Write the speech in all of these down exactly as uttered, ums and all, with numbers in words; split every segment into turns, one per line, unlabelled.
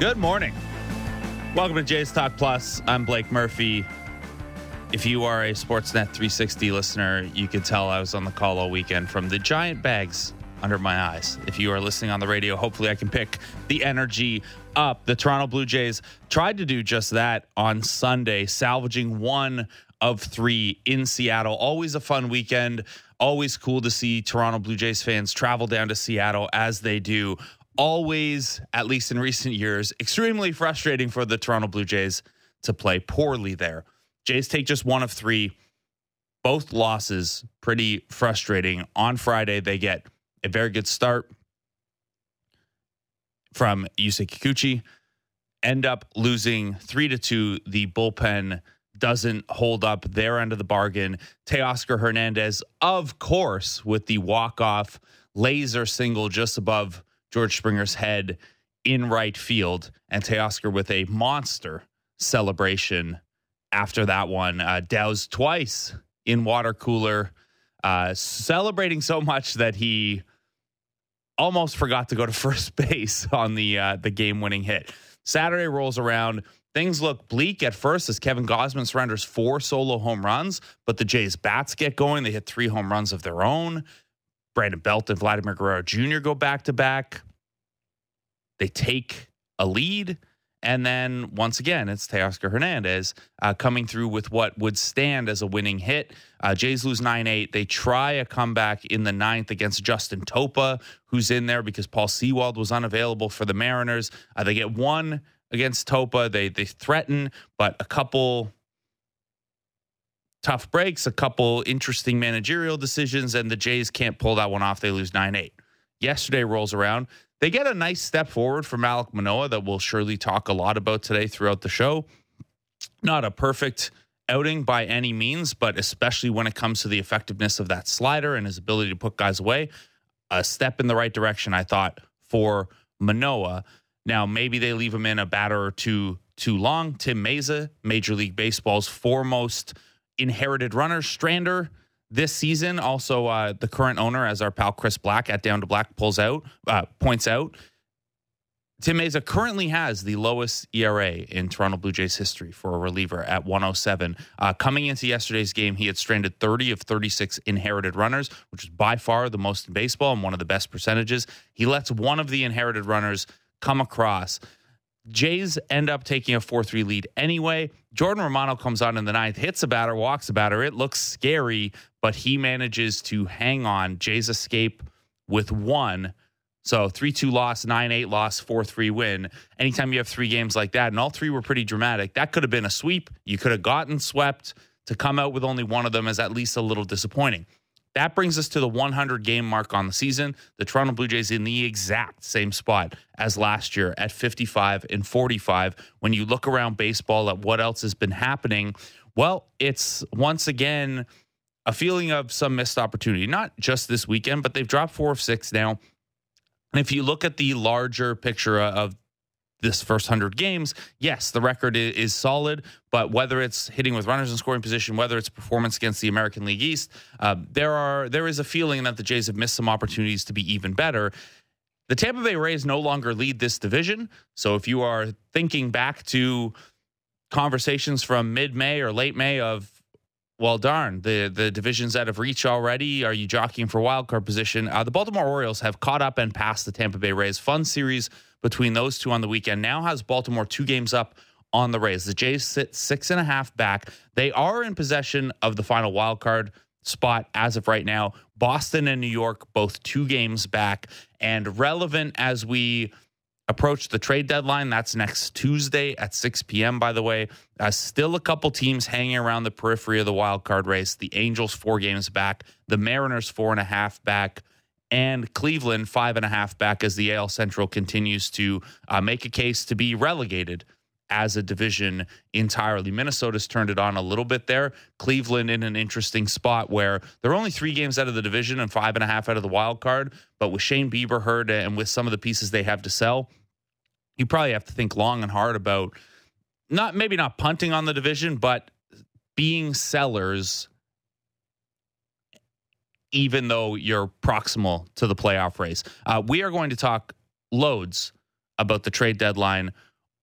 Good morning. Welcome to Jays Talk Plus. I'm Blake Murphy. If you are a Sportsnet three sixty listener, you could tell I was on the call all weekend from the giant bags under my eyes. If you are listening on the radio, hopefully I can pick the energy up. The Toronto Blue Jays tried to do just that on Sunday, salvaging one of three in Seattle. Always a fun weekend. Always cool to see Toronto Blue Jays fans travel down to Seattle as they do. Always, at least in recent years, extremely frustrating for the Toronto Blue Jays to play poorly there. Jays take just one of three. Both losses, pretty frustrating. On Friday, they get a very good start from Yusei Kikuchi. End up losing three to two. The bullpen doesn't hold up their end of the bargain. Teoscar Hernandez, of course, with the walk-off laser single just above George Springer's head in right field, and Teoscar with a monster celebration after that one. Uh, doused twice in water cooler, uh, celebrating so much that he almost forgot to go to first base on the uh, the game-winning hit. Saturday rolls around. Things look bleak at first as Kevin Gausman surrenders four solo home runs, but the Jays bats get going. They hit three home runs of their own. Brandon Belt and Vladimir Guerrero Junior go back-to-back. They take a lead, and then once again, it's Teoscar Hernandez uh, coming through with what would stand as a winning hit. Uh, Jays lose nine eight. They try a comeback in the ninth against Justin Topa, who's in there because Paul Sewald was unavailable for the Mariners. Uh, they get one against Topa. They they threaten, but a couple tough breaks, a couple interesting managerial decisions, and the Jays can't pull that one off. They lose nine eight. Yesterday rolls around. They get a nice step forward from Alek Manoah that we'll surely talk a lot about today throughout the show. Not a perfect outing by any means, but especially when it comes to the effectiveness of that slider and his ability to put guys away, a step in the right direction, I thought, for Manoah. Now, maybe they leave him in a batter or two too long. Tim Mayza, Major League Baseball's foremost inherited runner, Strander, this season. Also, uh, the current owner, as our pal Chris Black at Down to Black pulls out, uh, points out, Tim Mayza currently has the lowest E R A in Toronto Blue Jays history for a reliever at one oh seven. Uh, coming into yesterday's game, he had stranded thirty of thirty-six inherited runners, which is by far the most in baseball and one of the best percentages. He lets one of the inherited runners come across. Jays end up taking a four three lead anyway. Jordan Romano comes on in the ninth, hits a batter, walks a batter. It looks scary, but he manages to hang on. Jays escape with one. So three two loss, nine eight loss, four three win. Anytime you have three games like that, and all three were pretty dramatic, that could have been a sweep. You could have gotten swept. To come out with only one of them is at least a little disappointing. That brings us to the one hundred game mark on the season. The Toronto Blue Jays in the exact same spot as last year at fifty-five and forty-five. When you look around baseball at what else has been happening, well, it's once again a feeling of some missed opportunity. Not just this weekend, but they've dropped four of six now. And if you look at the larger picture of this first one hundred games, yes, the record is, is solid, but whether it's hitting with runners in scoring position, whether it's performance against the American League East, uh, there are there is a feeling that the Jays have missed some opportunities to be even better. The Tampa Bay Rays no longer lead this division, so if you are thinking back to conversations from mid-May or late May of, well, darn, the, the divisions out of reach already, are you jockeying for wildcard position? Uh, the Baltimore Orioles have caught up and passed the Tampa Bay Rays. Fun series between those two on the weekend. Now has Baltimore two games up on the Rays. The Jays sit six and a half back. They are in possession of the final wild card spot as of right now. Boston and New York, both two games back. And relevant as we approach the trade deadline, that's next Tuesday at six p.m., by the way. Uh, still a couple teams hanging around the periphery of the wild card race. The Angels, four games back. The Mariners, four and a half back. And Cleveland, five and a half back as the A L Central continues to uh, make a case to be relegated as a division entirely. Minnesota's turned it on a little bit there. Cleveland in an interesting spot where they're only three games out of the division and five and a half out of the wild card. But with Shane Bieber hurt and with some of the pieces they have to sell, you probably have to think long and hard about not maybe not punting on the division, but being sellers, even though you're proximal to the playoff race. Uh, we are going to talk loads about the trade deadline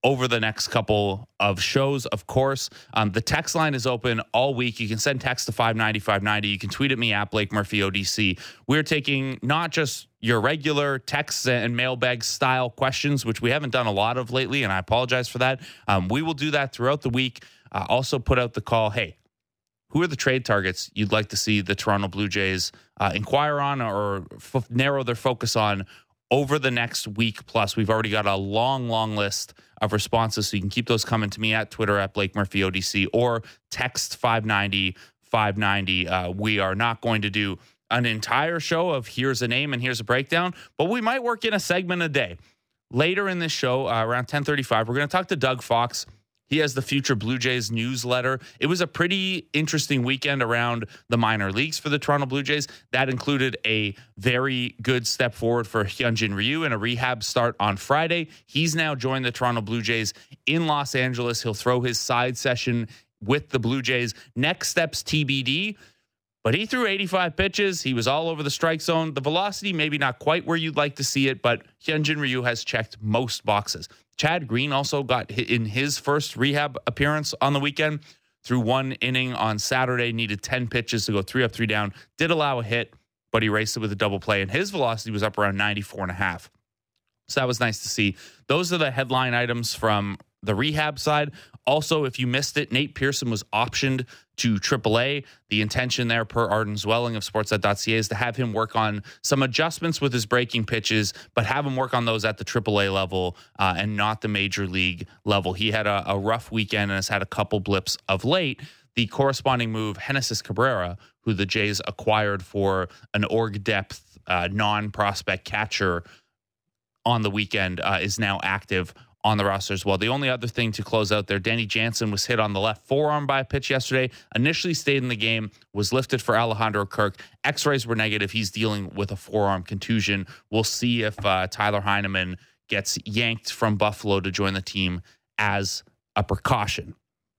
over the next couple of shows. Of course, um, the text line is open all week. You can send text to five ninety, five ninety. You can tweet at me at Blake Murphy O D C. We're taking not just your regular texts and mailbag style questions, which we haven't done a lot of lately, and I apologize for that. Um, we will do that throughout the week. Uh, also put out the call, hey, who are the trade targets you'd like to see the Toronto Blue Jays uh, inquire on or f- narrow their focus on over the next week plus? We've already got a long, long list of responses, so you can keep those coming to me at Twitter at Blake Murphy O D C or text five ninety, five ninety. Uh, we are not going to do an entire show of here's a name and here's a breakdown, but we might work in a segment a day. Later in this show, uh, around ten thirty-five, we're going to talk to Doug Fox. He has the Future Blue Jays newsletter. It was a pretty interesting weekend around the minor leagues for the Toronto Blue Jays. That included a very good step forward for Hyunjin Ryu and a rehab start on Friday. He's now joined the Toronto Blue Jays in Los Angeles. He'll throw his side session with the Blue Jays. Next steps T B D. But he threw eighty-five pitches. He was all over the strike zone. The velocity, maybe not quite where you'd like to see it, but Hyunjin Ryu has checked most boxes. Chad Green also got hit in his first rehab appearance on the weekend. Threw one inning on Saturday, needed ten pitches to go three up, three down. Did allow a hit, but he raced it with a double play, and his velocity was up around ninety-four and a half. So that was nice to see. Those are the headline items from the rehab side. Also, if you missed it, Nate Pearson was optioned to triple A. The intention there, per Arden Zwelling of Sportsnet dot C A, is to have him work on some adjustments with his breaking pitches, but have him work on those at the triple A level uh, and not the major league level. He had a, a rough weekend and has had a couple blips of late. The corresponding move, Genesis Cabrera, who the Jays acquired for an org depth uh, non-prospect catcher on the weekend, uh, is now active on the roster as well. The only other thing to close out there, Danny Jansen was hit on the left forearm by a pitch yesterday, initially stayed in the game, was lifted for Alejandro Kirk. X-rays were negative. He's dealing with a forearm contusion. We'll see if uh, Tyler Heineman gets yanked from Buffalo to join the team as a precaution.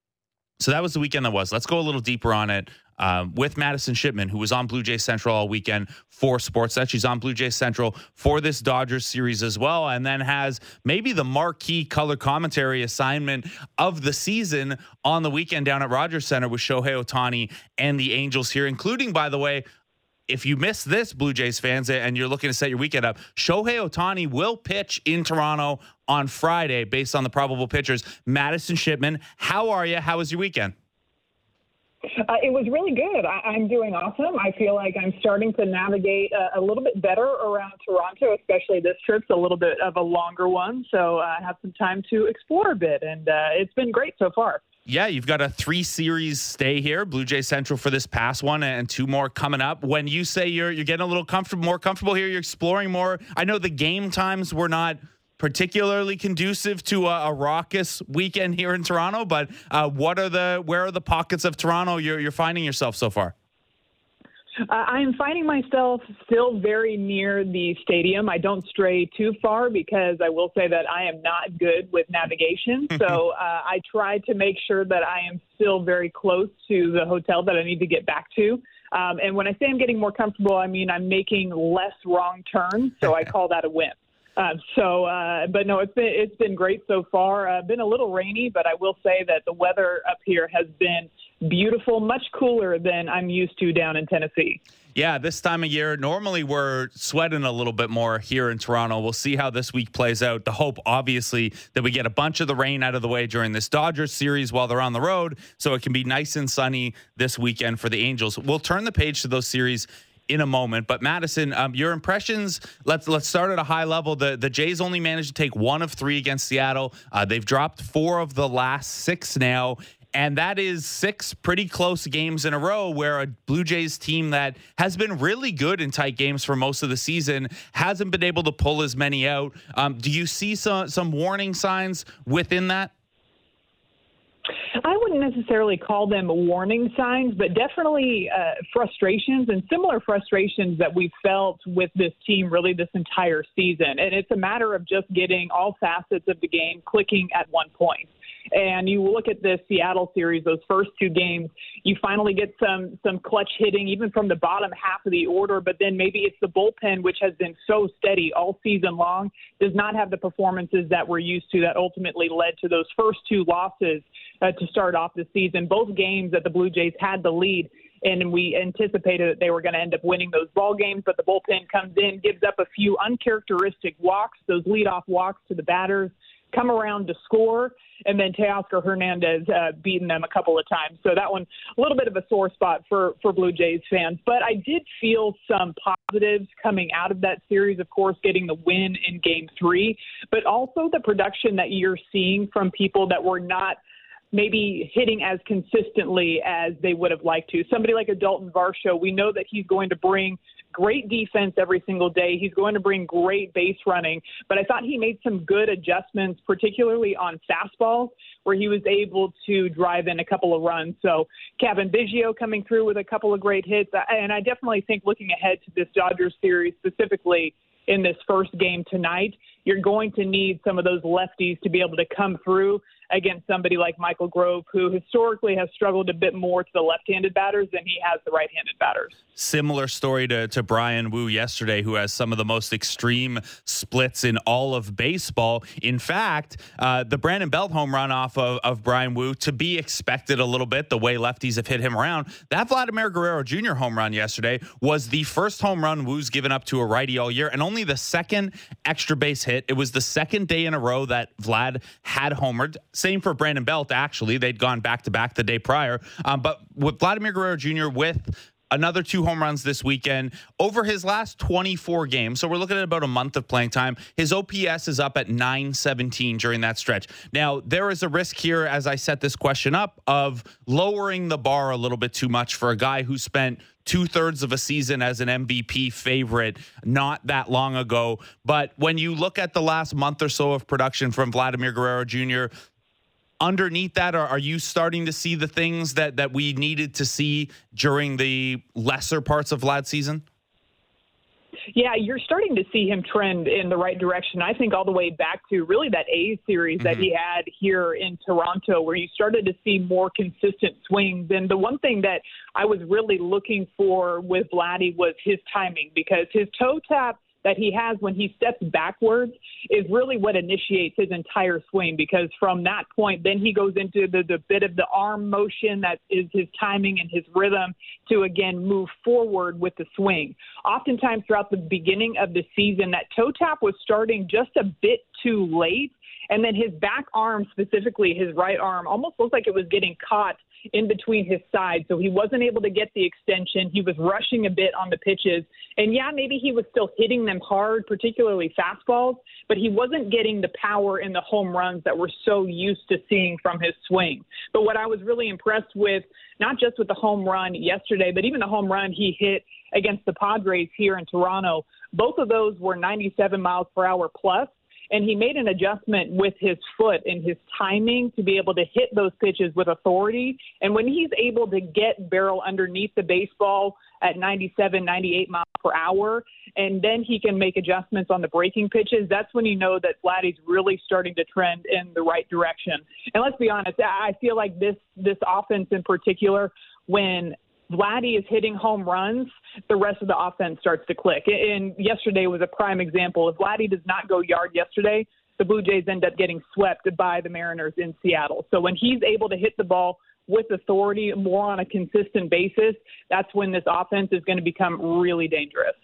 So that was the weekend that was. Let's go a little deeper on it. Um, with Madison Shipman, who was on Blue Jays Central all weekend for Sportsnet. She's on Blue Jays Central for this Dodgers series as well, and then has maybe the marquee color commentary assignment of the season on the weekend down at Rogers Center with Shohei Ohtani and the Angels here, including, by the way, if you missed this, Blue Jays fans, and you're looking to set your weekend up, Shohei Ohtani will pitch in Toronto on Friday based on the probable pitchers. Madison Shipman, how are you? How was your weekend?
Uh, it was really good. I, I'm doing awesome. I feel like I'm starting to navigate uh, a little bit better around Toronto, especially this trip's a little bit of a longer one. So uh, I have some time to explore a bit, and uh, it's been great so far.
Yeah, you've got a three series stay here, Blue Jays Central for this past one, and two more coming up. When you say you're you're getting a little comfortable, more comfortable here, you're exploring more. I know the game times were not particularly conducive to a, a raucous weekend here in Toronto, but uh, what are the where are the pockets of Toronto you're you're finding yourself so far?
Uh, I'm finding myself still very near the stadium. I don't stray too far because I will say that I am not good with navigation. So uh, I try to make sure that I am still very close to the hotel that I need to get back to. Um, and when I say I'm getting more comfortable, I mean I'm making less wrong turns. So I call that a win. Uh, so, uh, but no, it's been it's been great so far. Uh, been a little rainy, but I will say that the weather up here has been beautiful, much cooler than I'm used to down in Tennessee.
Yeah, this time of year, normally we're sweating a little bit more here in Toronto. We'll see how this week plays out. The hope, obviously, that we get a bunch of the rain out of the way during this Dodgers series while they're on the road, so it can be nice and sunny this weekend for the Angels. We'll turn the page to those series in a moment, but Madison, um, your impressions. Let's let's start at a high level. The the Jays only managed to take one of three against Seattle. Uh, they've dropped four of the last six now, and that is six pretty close games in a row where a Blue Jays team that has been really good in tight games for most of the season hasn't been able to pull as many out. Um, do you see some some warning signs within that?
I wouldn't necessarily call them warning signs, but definitely uh, frustrations and similar frustrations that we've felt with this team really this entire season. And it's a matter of just getting all facets of the game clicking at one point. And you look at the Seattle series, those first two games, you finally get some some clutch hitting, even from the bottom half of the order, but then maybe it's the bullpen, which has been so steady all season long, does not have the performances that we're used to that ultimately led to those first two losses uh, to start off the season. Both games that the Blue Jays had the lead, and we anticipated that they were going to end up winning those ball games, but the bullpen comes in, gives up a few uncharacteristic walks, those leadoff walks to the batters, come around to score, and then Teoscar Hernandez uh, beating them a couple of times. So that one, a little bit of a sore spot for, for Blue Jays fans. But I did feel some positives coming out of that series, of course, getting the win in game three, but also the production that you're seeing from people that were not maybe hitting as consistently as they would have liked to. Somebody like a Dalton Varsho, we know that he's going to bring great defense every single day. He's going to bring great base running, but I thought he made some good adjustments, particularly on fastballs, where he was able to drive in a couple of runs. So Kevin Biggio coming through with a couple of great hits. And I definitely think looking ahead to this Dodgers series, specifically in this first game tonight, you're going to need some of those lefties to be able to come through against somebody like Michael Grove, who historically has struggled a bit more to the left-handed batters than he has the right-handed batters.
Similar story to, to Brian Wu yesterday, who has some of the most extreme splits in all of baseball. In fact, uh, the Brandon Belt home run off of, of Brian Wu, to be expected a little bit, the way lefties have hit him around. That Vladimir Guerrero Junior home run yesterday was the first home run Wu's given up to a righty all year, and only the second extra base hit. It was the second day in a row that Vlad had homered. Same for Brandon Belt, actually. They'd gone back-to-back the day prior. Um, but with Vladimir Guerrero Junior with another two home runs this weekend, over his last twenty-four games, so we're looking at about a month of playing time, his O P S is up at nine seventeen during that stretch. Now, there is a risk here, as I set this question up, of lowering the bar a little bit too much for a guy who spent two-thirds of a season as an M V P favorite not that long ago. But when you look at the last month or so of production from Vladimir Guerrero Junior, underneath that, are, are you starting to see the things that, that we needed to see during the lesser parts of Vlad's season?
Yeah, you're starting to see him trend in the right direction. I think all the way back to really that A's series mm-hmm. that he had here in Toronto, where you started to see more consistent swings. And the one thing that I was really looking for with Vladdy was his timing, because his toe tap that he has when he steps backwards is really what initiates his entire swing, because from that point, then he goes into the, the bit of the arm motion that is his timing and his rhythm to, again, move forward with the swing. Oftentimes throughout the beginning of the season, that toe tap was starting just a bit too late, and then his back arm, specifically his right arm, almost looked like it was getting caught in between his sides. So he wasn't able to get the extension. He was rushing a bit on the pitches. And yeah, maybe he was still hitting them hard, particularly fastballs, but he wasn't getting the power in the home runs that we're so used to seeing from his swing. But what I was really impressed with, not just with the home run yesterday, but even the home run he hit against the Padres here in Toronto, both of those were ninety-seven miles per hour plus. And he made an adjustment with his foot and his timing to be able to hit those pitches with authority. And when he's able to get barrel underneath the baseball at ninety-seven, ninety-eight miles per hour, and then he can make adjustments on the breaking pitches, that's when you know that Vladdy's really starting to trend in the right direction. And let's be honest, I feel like this this offense in particular, when Vladdy is hitting home runs, the rest of the offense starts to click. And yesterday was a prime example. If Vladdy does not go yard yesterday, the Blue Jays end up getting swept by the Mariners in Seattle. So when he's able to hit the ball with authority more on a consistent basis, that's when this offense is going to become really dangerous.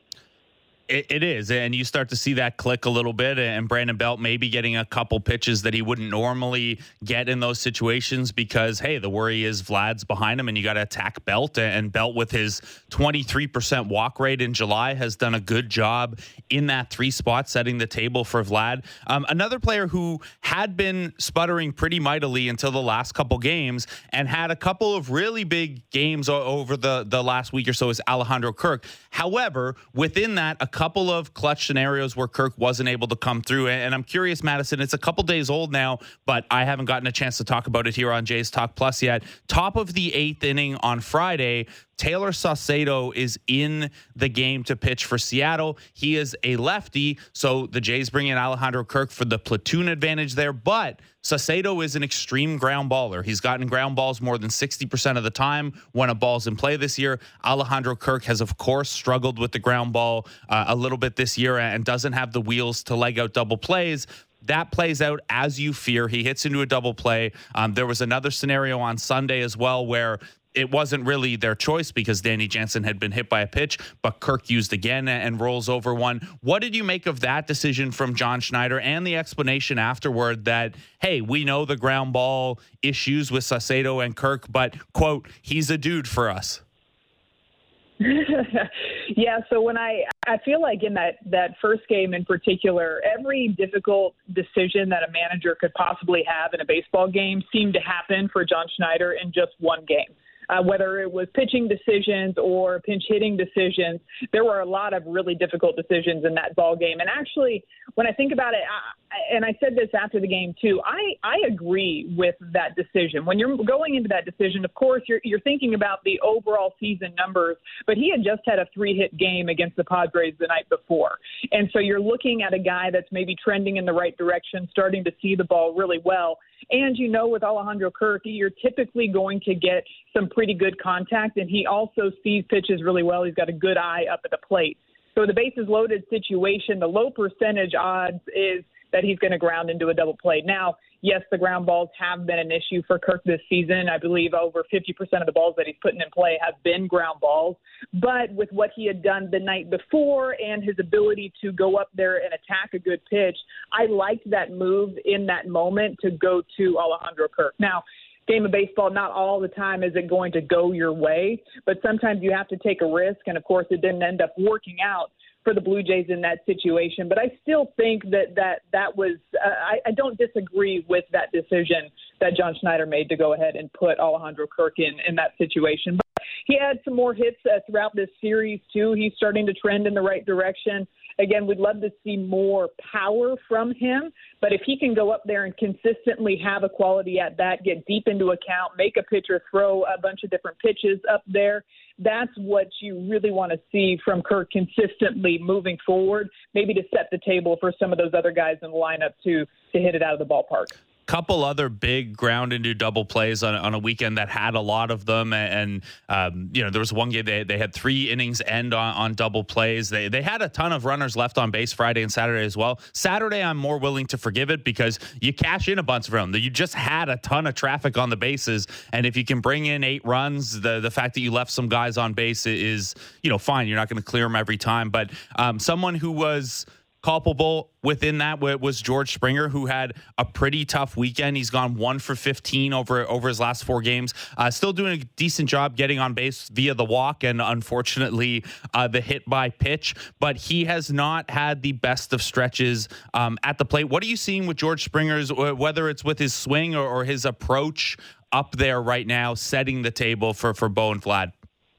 It, it is, and you start to see that click a little bit, and Brandon Belt maybe getting a couple pitches that he wouldn't normally get in those situations because, hey, the worry is Vlad's behind him, and you got to attack Belt, and Belt with his twenty-three percent walk rate in July has done a good job in that three spot, setting the table for Vlad. Um, another player who had been sputtering pretty mightily until the last couple games and had a couple of really big games o- over the, the last week or so is Alejandro Kirk. However, within that, a couple of clutch scenarios where Kirk wasn't able to come through. And I'm curious, Madison, it's a couple days old now, but I haven't gotten a chance to talk about it here on Jays Talk Plus yet. Top of the eighth inning on Friday, Taylor Saucedo is in the game to pitch for Seattle. He is a lefty, so the Jays bring in Alejandro Kirk for the platoon advantage there. But Saucedo is an extreme ground baller. He's gotten ground balls more than sixty percent of the time when a ball's in play this year. Alejandro Kirk has, of course, struggled with the ground ball uh, a little bit this year and doesn't have the wheels to leg out double plays. That plays out as you fear. He hits into a double play. Um, there was another scenario on Sunday as well where it wasn't really their choice because Danny Jansen had been hit by a pitch, but Kirk used again and rolls over one. What did you make of that decision from John Schneider and the explanation afterward that, hey, we know the ground ball issues with Saucedo and Kirk, but, quote, he's a dude for us?
Yeah, so when I I feel like in that, that first game in particular, every difficult decision that a manager could possibly have in a baseball game seemed to happen for John Schneider in just one game. Uh, whether it was pitching decisions or pinch hitting decisions, there were a lot of really difficult decisions in that ball game. And actually, when I think about it, I, and I said this after the game too, I, I agree with that decision. When you're going into that decision, of course, you're you're thinking about the overall season numbers, but he had just had a three-hit game against the Padres the night before. And so you're looking at a guy that's maybe trending in the right direction, starting to see the ball really well. And, you know, with Alejandro Kirk, you're typically going to get some pretty good contact, and he also sees pitches really well. He's got a good eye up at the plate. So the bases loaded situation, the low percentage odds is that he's going to ground into a double play. Now, yes, the ground balls have been an issue for Kirk this season. I believe over fifty percent of the balls that he's putting in play have been ground balls. But with what he had done the night before and his ability to go up there and attack a good pitch, I liked that move in that moment to go to Alejandro Kirk. Now, game of baseball, not all the time is it going to go your way, but sometimes you have to take a risk. And, of course, it didn't end up working out for the Blue Jays in that situation. But I still think that that, that was uh, – I, I don't disagree with that decision that John Schneider made to go ahead and put Alejandro Kirk in, in that situation. But he had some more hits uh, throughout this series, too. He's starting to trend in the right direction. Again, we'd love to see more power from him, but if he can go up there and consistently have a quality at bat, get deep into a count, make a pitcher throw a bunch of different pitches up there, that's what you really want to see from Kirk consistently moving forward, maybe to set the table for some of those other guys in the lineup to, to hit it out of the ballpark.
Couple other big ground into double plays on, on a weekend that had a lot of them. And, um, you know, there was one game they, they had three innings end on, on double plays. They they had a ton of runners left on base Friday and Saturday as well. Saturday, I'm more willing to forgive it because you cash in a bunch of them. You just had a ton of traffic on the bases. And if you can bring in eight runs, the, the fact that you left some guys on base is, you know, fine. You're not going to clear them every time. But um, someone who was culpable within that was George Springer, who had a pretty tough weekend. He's gone one for fifteen over over his last four games. Uh, still doing a decent job getting on base via the walk and unfortunately uh, the hit by pitch. But he has not had the best of stretches um, at the plate. What are you seeing with George Springer's, whether it's with his swing or, or his approach up there right now, setting the table for for Bo and Vlad?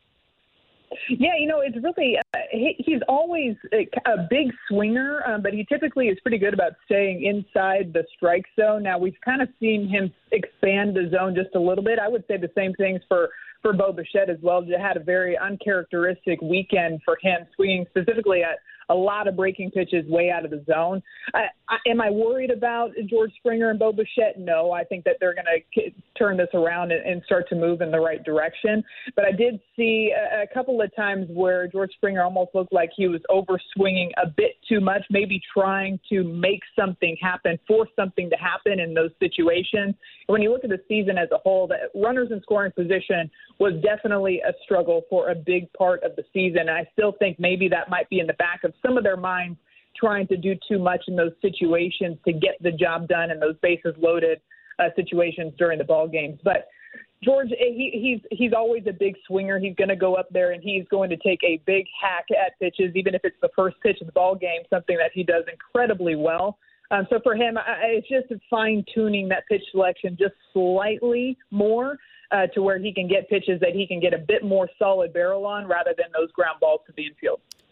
Yeah, you know, it's really, uh, he, he's always a, a big swinger, um, but he typically is pretty good about staying inside the strike zone. Now, we've kind of seen him expand the zone just a little bit. I would say the same things for, for Bo Bichette as well. He had a very uncharacteristic weekend for him, swinging specifically at a lot of breaking pitches way out of the zone. I, I, am I worried about George Springer and Bo Bichette? No, I think that they're going to k- turn this around and, and start to move in the right direction. But I did see a, a couple of times where George Springer almost looked like he was over swinging a bit too much, maybe trying to make something happen, force something to happen in those situations. And when you look at the season as a whole, the runners in scoring position was definitely a struggle for a big part of the season. And I still think maybe that might be in the back of some of their minds, trying to do too much in those situations to get the job done in those bases loaded uh, situations during the ball games. But George, he, he's he's always a big swinger. He's going to go up there and he's going to take a big hack at pitches, even if it's the first pitch of the ball game, something that he does incredibly well. Um, so for him, I, it's just fine tuning that pitch selection just slightly more uh, to where he can get pitches that he can get a bit more solid barrel on rather than those ground balls to the infield.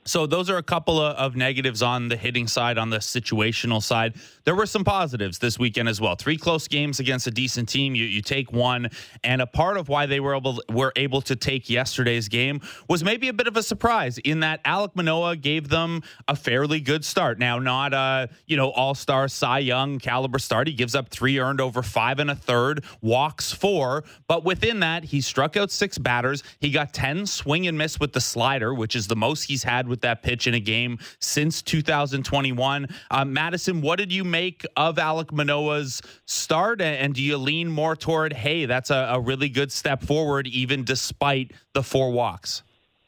So those are a couple of, of negatives on the hitting side, on the situational side. There were some positives this weekend as well. Three close games against a decent team. You you take one, and a part of why they were able were able to take yesterday's game was maybe a bit of a surprise in that Alek Manoah gave them a fairly good start. Now, not a you know all-star Cy Young caliber start. He gives up three earned over five and a third, walks four, but within that he struck out six batters. He got ten swing and miss with the slider, which is the most he's had with that pitch in a game since two thousand twenty-one. Uh, Madison, what did you make of Alek Manoah's start? And do you lean more toward, hey, that's a, a really good step forward, even despite the four walks?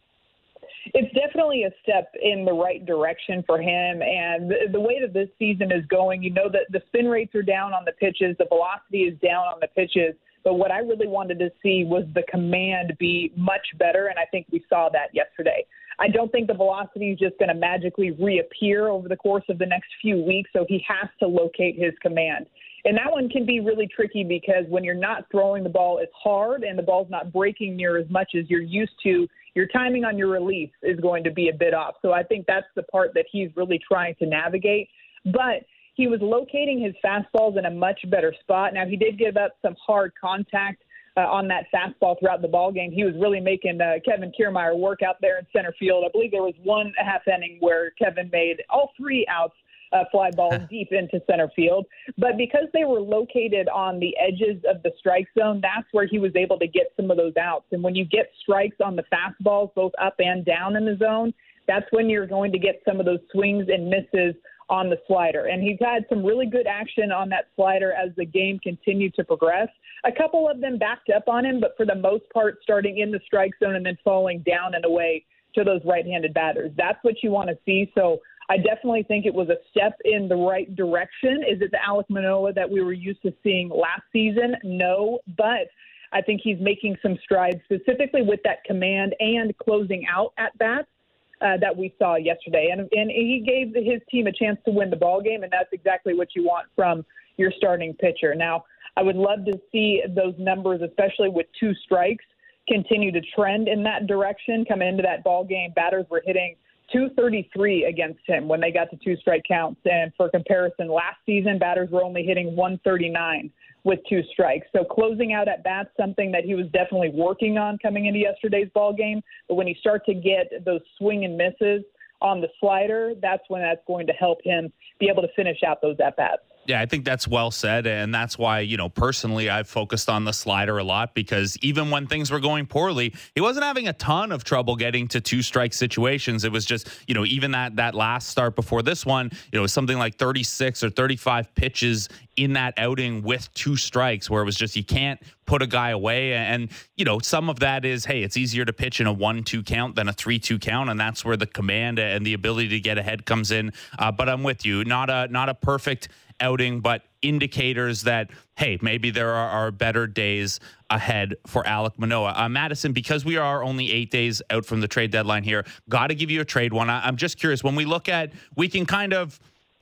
It's definitely a step in the right direction for him. And the, the way that this season is going, you know that the spin rates are down on the pitches, the velocity is down on the pitches. But what I really wanted to see was the command be much better, and I think we saw that yesterday. I don't think the velocity is just going to magically reappear over the course of the next few weeks, so he has to locate his command. And that one can be really tricky because when you're not throwing the ball as hard and the ball's not breaking near as much as you're used to, your timing on your release is going to be a bit off. So I think that's the part that he's really trying to navigate. But he was locating his fastballs in a much better spot. Now, he did give up some hard contact uh, on that fastball throughout the ballgame. He was really making uh, Kevin Kiermaier work out there in center field. I believe there was one half inning where Kevin made all three outs, uh, fly balls deep into center field. But because they were located on the edges of the strike zone, that's where he was able to get some of those outs. And when you get strikes on the fastballs, both up and down in the zone, that's when you're going to get some of those swings and misses on the slider. And he's had some really good action on that slider as the game continued to progress. A couple of them backed up on him, but for the most part, starting in the strike zone and then falling down and away to those right-handed batters. That's what you want to see. So I definitely think it was a step in the right direction. Is it the Alek Manoah that we were used to seeing last season? No, but I think he's making some strides specifically with that command and closing out at bats. Uh, that we saw yesterday. And, and he gave his team a chance to win the ball game, and that's exactly what you want from your starting pitcher. Now, I would love to see those numbers, especially with two strikes, continue to trend in that direction. Coming into that ball game, batters were hitting two thirty-three against him when they got to two strike counts. And for comparison, last season, batters were only hitting one thirty-nine with two strikes. So closing out at bats, something that he was definitely working on coming into yesterday's ball game. But when you start to get those swing and misses on the slider, that's when that's going to help him be able to finish out those at bats.
Yeah, I think that's well said. And that's why, you know, personally, I've focused on the slider a lot because even when things were going poorly, he wasn't having a ton of trouble getting to two strike situations. It was just, you know, even that that last start before this one, you know, it was something like thirty-six or thirty-five pitches in that outing with two strikes where it was just you can't put a guy away. And, you know, some of that is, hey, it's easier to pitch in a one two count than a three two count. And that's where the command and the ability to get ahead comes in. Uh, but I'm with you. Not a not a perfect outing, but indicators that, hey, maybe there are, are better days ahead for Alek Manoah. Uh, Madison, because we are only eight days out from the trade deadline here, got to give you a trade one. I, I'm just curious, when we look at, we can kind of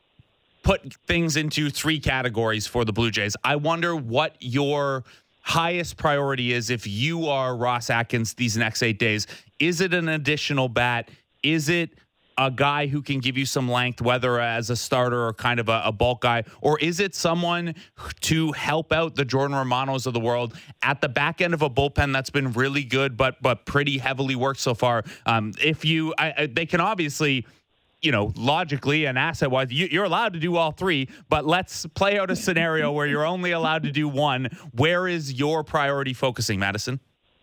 put things into three categories for the Blue Jays. I wonder what your highest priority is if you are Ross Atkins these next eight days. Is it an additional bat? Is it a guy who can give you some length, whether as a starter or kind of a, a bulk guy? Or is it someone to help out the Jordan Romanos of the world at the back end of a bullpen that's been really good, but but pretty heavily worked so far? Um, if you, I, I, they can obviously, you know, logically and asset-wise, you, you're allowed to do all three, but let's play out a scenario where you're only allowed to do one. Where is your priority focusing, Madison?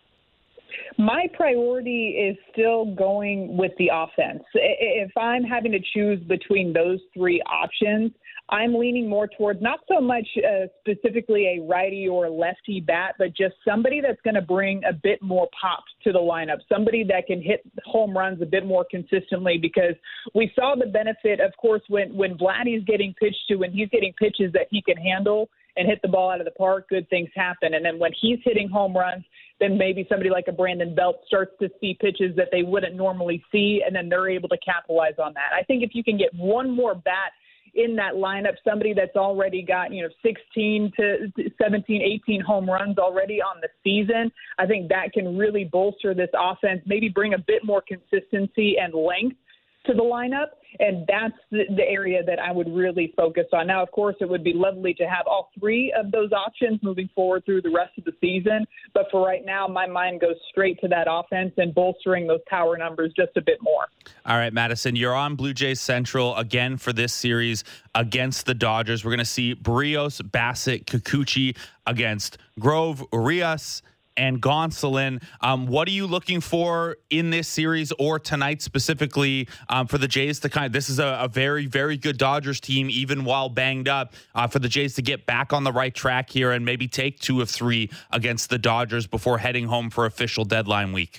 My priority is still going with the offense. If I'm having to choose between those three options, I'm leaning more towards not so much uh, specifically a righty or lefty bat, but just somebody that's going to bring a bit more pop to the lineup, somebody that can hit home runs a bit more consistently, because we saw the benefit, of course, when, when Vladdy's getting pitched to, when he's getting pitches that he can handle and hit the ball out of the park, good things happen. And then when he's hitting home runs, then maybe somebody like a Brandon Belt starts to see pitches that they wouldn't normally see, and then they're able to capitalize on that. I think if you can get one more bat in that lineup, somebody that's already got, you know, sixteen to seventeen, eighteen home runs already on the season, I think that can really bolster this offense, maybe bring a bit more consistency and length to the lineup, and that's the, the area that I would really focus on. Now, of course, it would be lovely to have all three of those options moving forward through the rest of the season, but for right now, my mind goes straight to that offense and bolstering those power numbers just a bit more.
All right, Madison, you're on Blue Jays Central again for this series against the Dodgers. We're going to see Berríos, Bassett, Kikuchi against Grove, Urias, and Gonsolin. Um, what are you looking for in this series or tonight specifically um, for the Jays to kind of, this is a, a very, very good Dodgers team, even while banged up, uh, for the Jays to get back on the right track here and maybe take two of three against the Dodgers before heading home for official deadline week?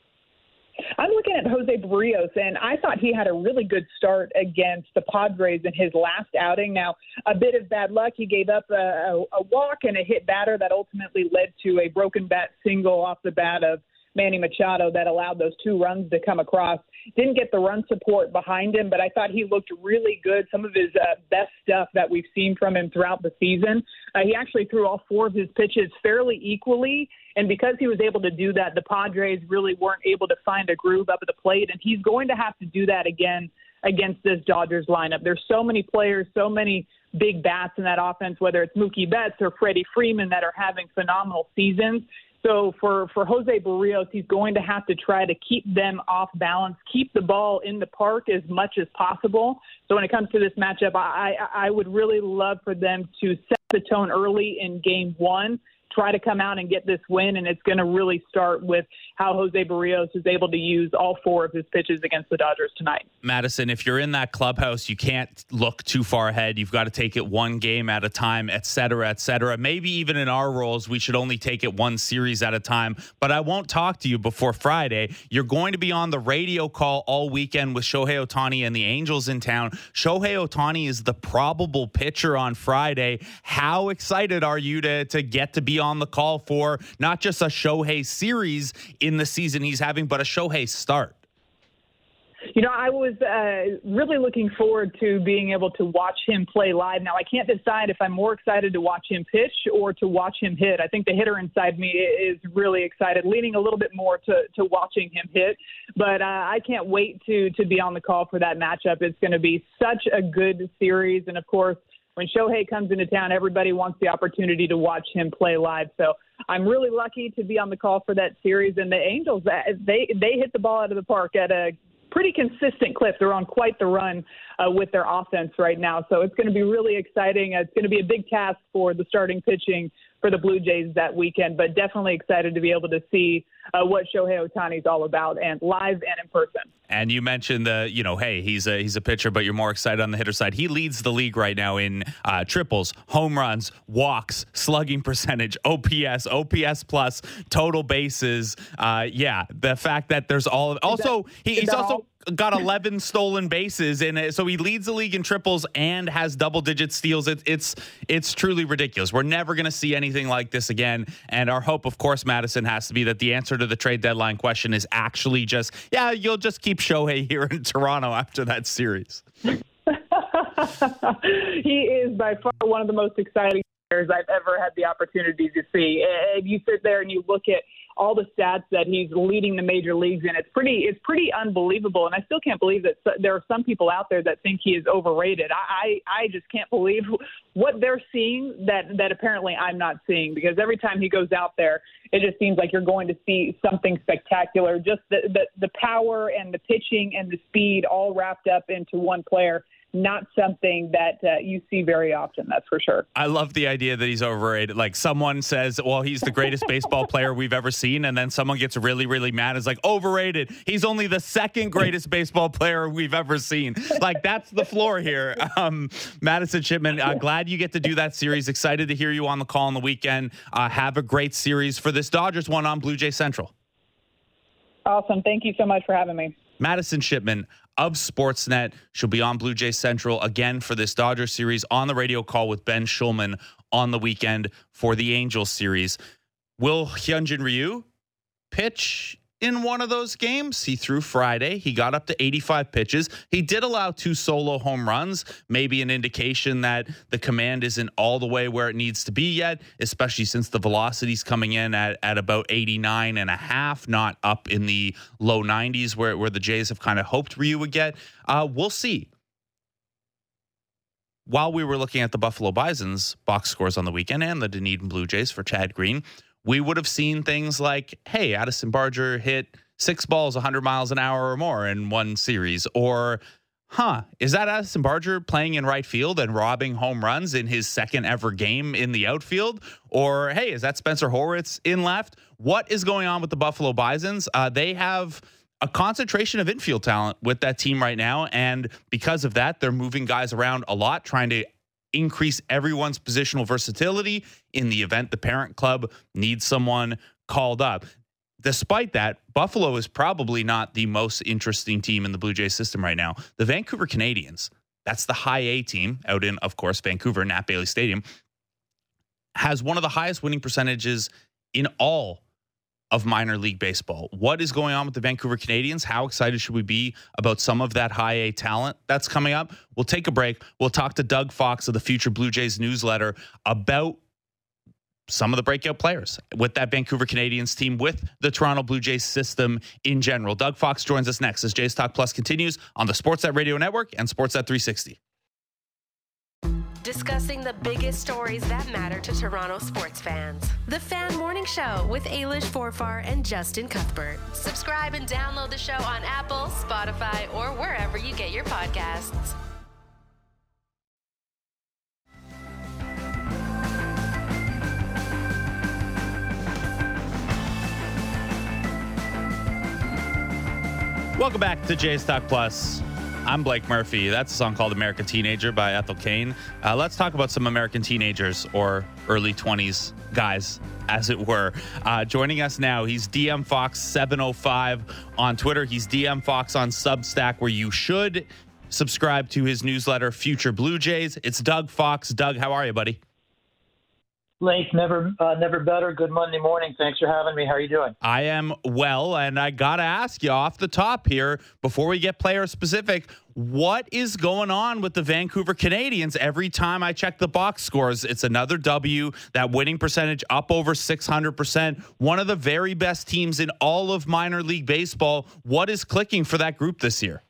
I'm looking at Jose Berríos, and I thought he had a really good start against the Padres in his last outing. Now, a bit of bad luck. He gave up a, a, a walk and a hit batter that ultimately led to a broken bat single off the bat of Manny Machado that allowed those two runs to come across. Didn't get the run support behind him, but I thought he looked really good. Some of his uh, best stuff that we've seen from him throughout the season. Uh, he actually threw all four of his pitches fairly equally, and because he was able to do that, the Padres really weren't able to find a groove up at the plate, and he's going to have to do that again against this Dodgers lineup. There's so many players, so many big bats in that offense, whether it's Mookie Betts or Freddie Freeman, that are having phenomenal seasons. So for, for Jose Berríos, he's going to have to try to keep them off balance, keep the ball in the park as much as possible. So when it comes to this matchup, I, I would really love for them to set the tone early in game one, try to come out and get this win, and it's going to really start with how Jose Berríos is able to use all four of his pitches against the Dodgers tonight.
Madison, if you're in that clubhouse, you can't look too far ahead. You've got to take it one game at a time, et cetera, et cetera. Maybe even in our roles, we should only take it one series at a time, but I won't talk to you before Friday. You're going to be on the radio call all weekend with Shohei Ohtani and the Angels in town. Shohei Ohtani is the probable pitcher on Friday. How excited are you to, to get to be on the call for not just a Shohei series in the season he's having, but a Shohei start?
You know, I was uh, really looking forward to being able to watch him play live. Now, I can't decide if I'm more excited to watch him pitch or to watch him hit. I think the hitter inside me is really excited, leaning a little bit more to, to watching him hit. But uh, I can't wait to to be on the call for that matchup. It's going to be such a good series. And, of course, when Shohei comes into town, everybody wants the opportunity to watch him play live. So I'm really lucky to be on the call for that series. And the Angels, they they hit the ball out of the park at a pretty consistent clip. They're on quite the run uh, with their offense right now. So it's going to be really exciting. It's going to be a big task for the starting pitching for the Blue Jays that weekend, but definitely excited to be able to see uh, what Shohei Ohtani is all about, and live and in person.
And you mentioned the, you know, hey, he's a he's a pitcher, but you're more excited on the hitter side. He leads the league right now in uh, triples, home runs, walks, slugging percentage, O P S, O P S plus, total bases. Uh, yeah, the fact that there's all also
that,
he, he's also. All? got eleven stolen bases, and so he leads the league in triples and has double-digit steals. It, it's it's truly ridiculous. We're never going to see anything like this again. And our hope, of course, Madison, has to be that the answer to the trade deadline question is actually just, yeah, you'll just keep Shohei here in Toronto after that series.
He is by far one of the most exciting players I've ever had the opportunity to see. If you sit there and you look at all the stats that he's leading the major leagues in, it's pretty it's pretty unbelievable. And I still can't believe that there are some people out there that think he is overrated. I, I, I just can't believe what they're seeing that, that apparently I'm not seeing, because every time he goes out there, it just seems like you're going to see something spectacular. Just the, the, the power and the pitching and the speed all wrapped up into one player. Not something that uh, you see very often, that's for sure.
I love the idea that he's overrated. Like, someone says, well, he's the greatest baseball player we've ever seen, and then someone gets really, really mad. It's like, overrated. He's only the second greatest baseball player we've ever seen. Like, that's the floor here. Um, Madison Shipman, uh, glad you get to do that series. Excited to hear you on the call on the weekend. Uh, have a great series for this Dodgers one on Blue Jay Central.
Awesome. Thank you so much for having me.
Madison Shipman of Sportsnet. She'll be on Blue Jay Central again for this Dodgers series, on the radio call with Ben Schulman on the weekend for the Angels series. Will Hyunjin Ryu pitch in one of those games. He threw Friday. He got up to eighty-five pitches. He did allow two solo home runs, maybe an indication that the command isn't all the way where it needs to be yet, especially since the velocity's coming in at, at about eighty-nine and a half, not up in the low nineties where, where the Jays have kind of hoped Ryu would get. Uh, we'll see. While we were looking at the Buffalo Bison's box scores on the weekend and the Dunedin Blue Jays for Chad Green, we would have seen things like, hey, Addison Barger hit six balls one hundred miles an hour or more in one series. Or, huh, is that Addison Barger playing in right field and robbing home runs in his second ever game in the outfield? Or, hey, is that Spencer Horwitz in left? What is going on with the Buffalo Bisons? Uh, they have a concentration of infield talent with that team right now. And because of that, they're moving guys around a lot, trying to increase everyone's positional versatility in the event the parent club needs someone called up. Despite that, Buffalo is probably not the most interesting team in the Blue Jays system right now. The Vancouver Canadians, that's the high A team out in, of course, Vancouver, Nat Bailey Stadium, has one of the highest winning percentages in all of minor league baseball. What is going on with the Vancouver Canadians? How excited should we be about some of that high A talent that's coming up? We'll take a break. We'll talk to Doug Fox of the Future Blue Jays newsletter about some of the breakout players with that Vancouver Canadians team, with the Toronto Blue Jays system in general. Doug Fox joins us next as Jays Talk Plus continues on the Sportsnet Radio Network and Sportsnet three sixty.
Discussing the biggest stories that matter to Toronto sports fans. The Fan Morning Show with Ailish Forfar and Justin Cuthbert. Subscribe and download the show on Apple, Spotify, or wherever you get your podcasts.
Welcome back to Jays Talk Plus. I'm Blake Murphy. That's a song called American Teenager by Ethel Cain. Uh, let's talk about some American teenagers, or early twenties guys, as it were. Uh, joining us now, he's D M Fox seven oh five on Twitter. He's D M Fox on Substack, where you should subscribe to his newsletter, Future Blue Jays. It's Doug Fox. Doug, how are you, buddy?
Blake, never uh, never better. Good Monday morning. Thanks for having me. How are you doing?
I am well, and I got to ask you off the top here, before we get player specific, what is going on with the Vancouver Canadians? Every time I check the box scores, it's another W, that winning percentage up over six hundred percent. One of the very best teams in all of minor league baseball. What is clicking for that group this year?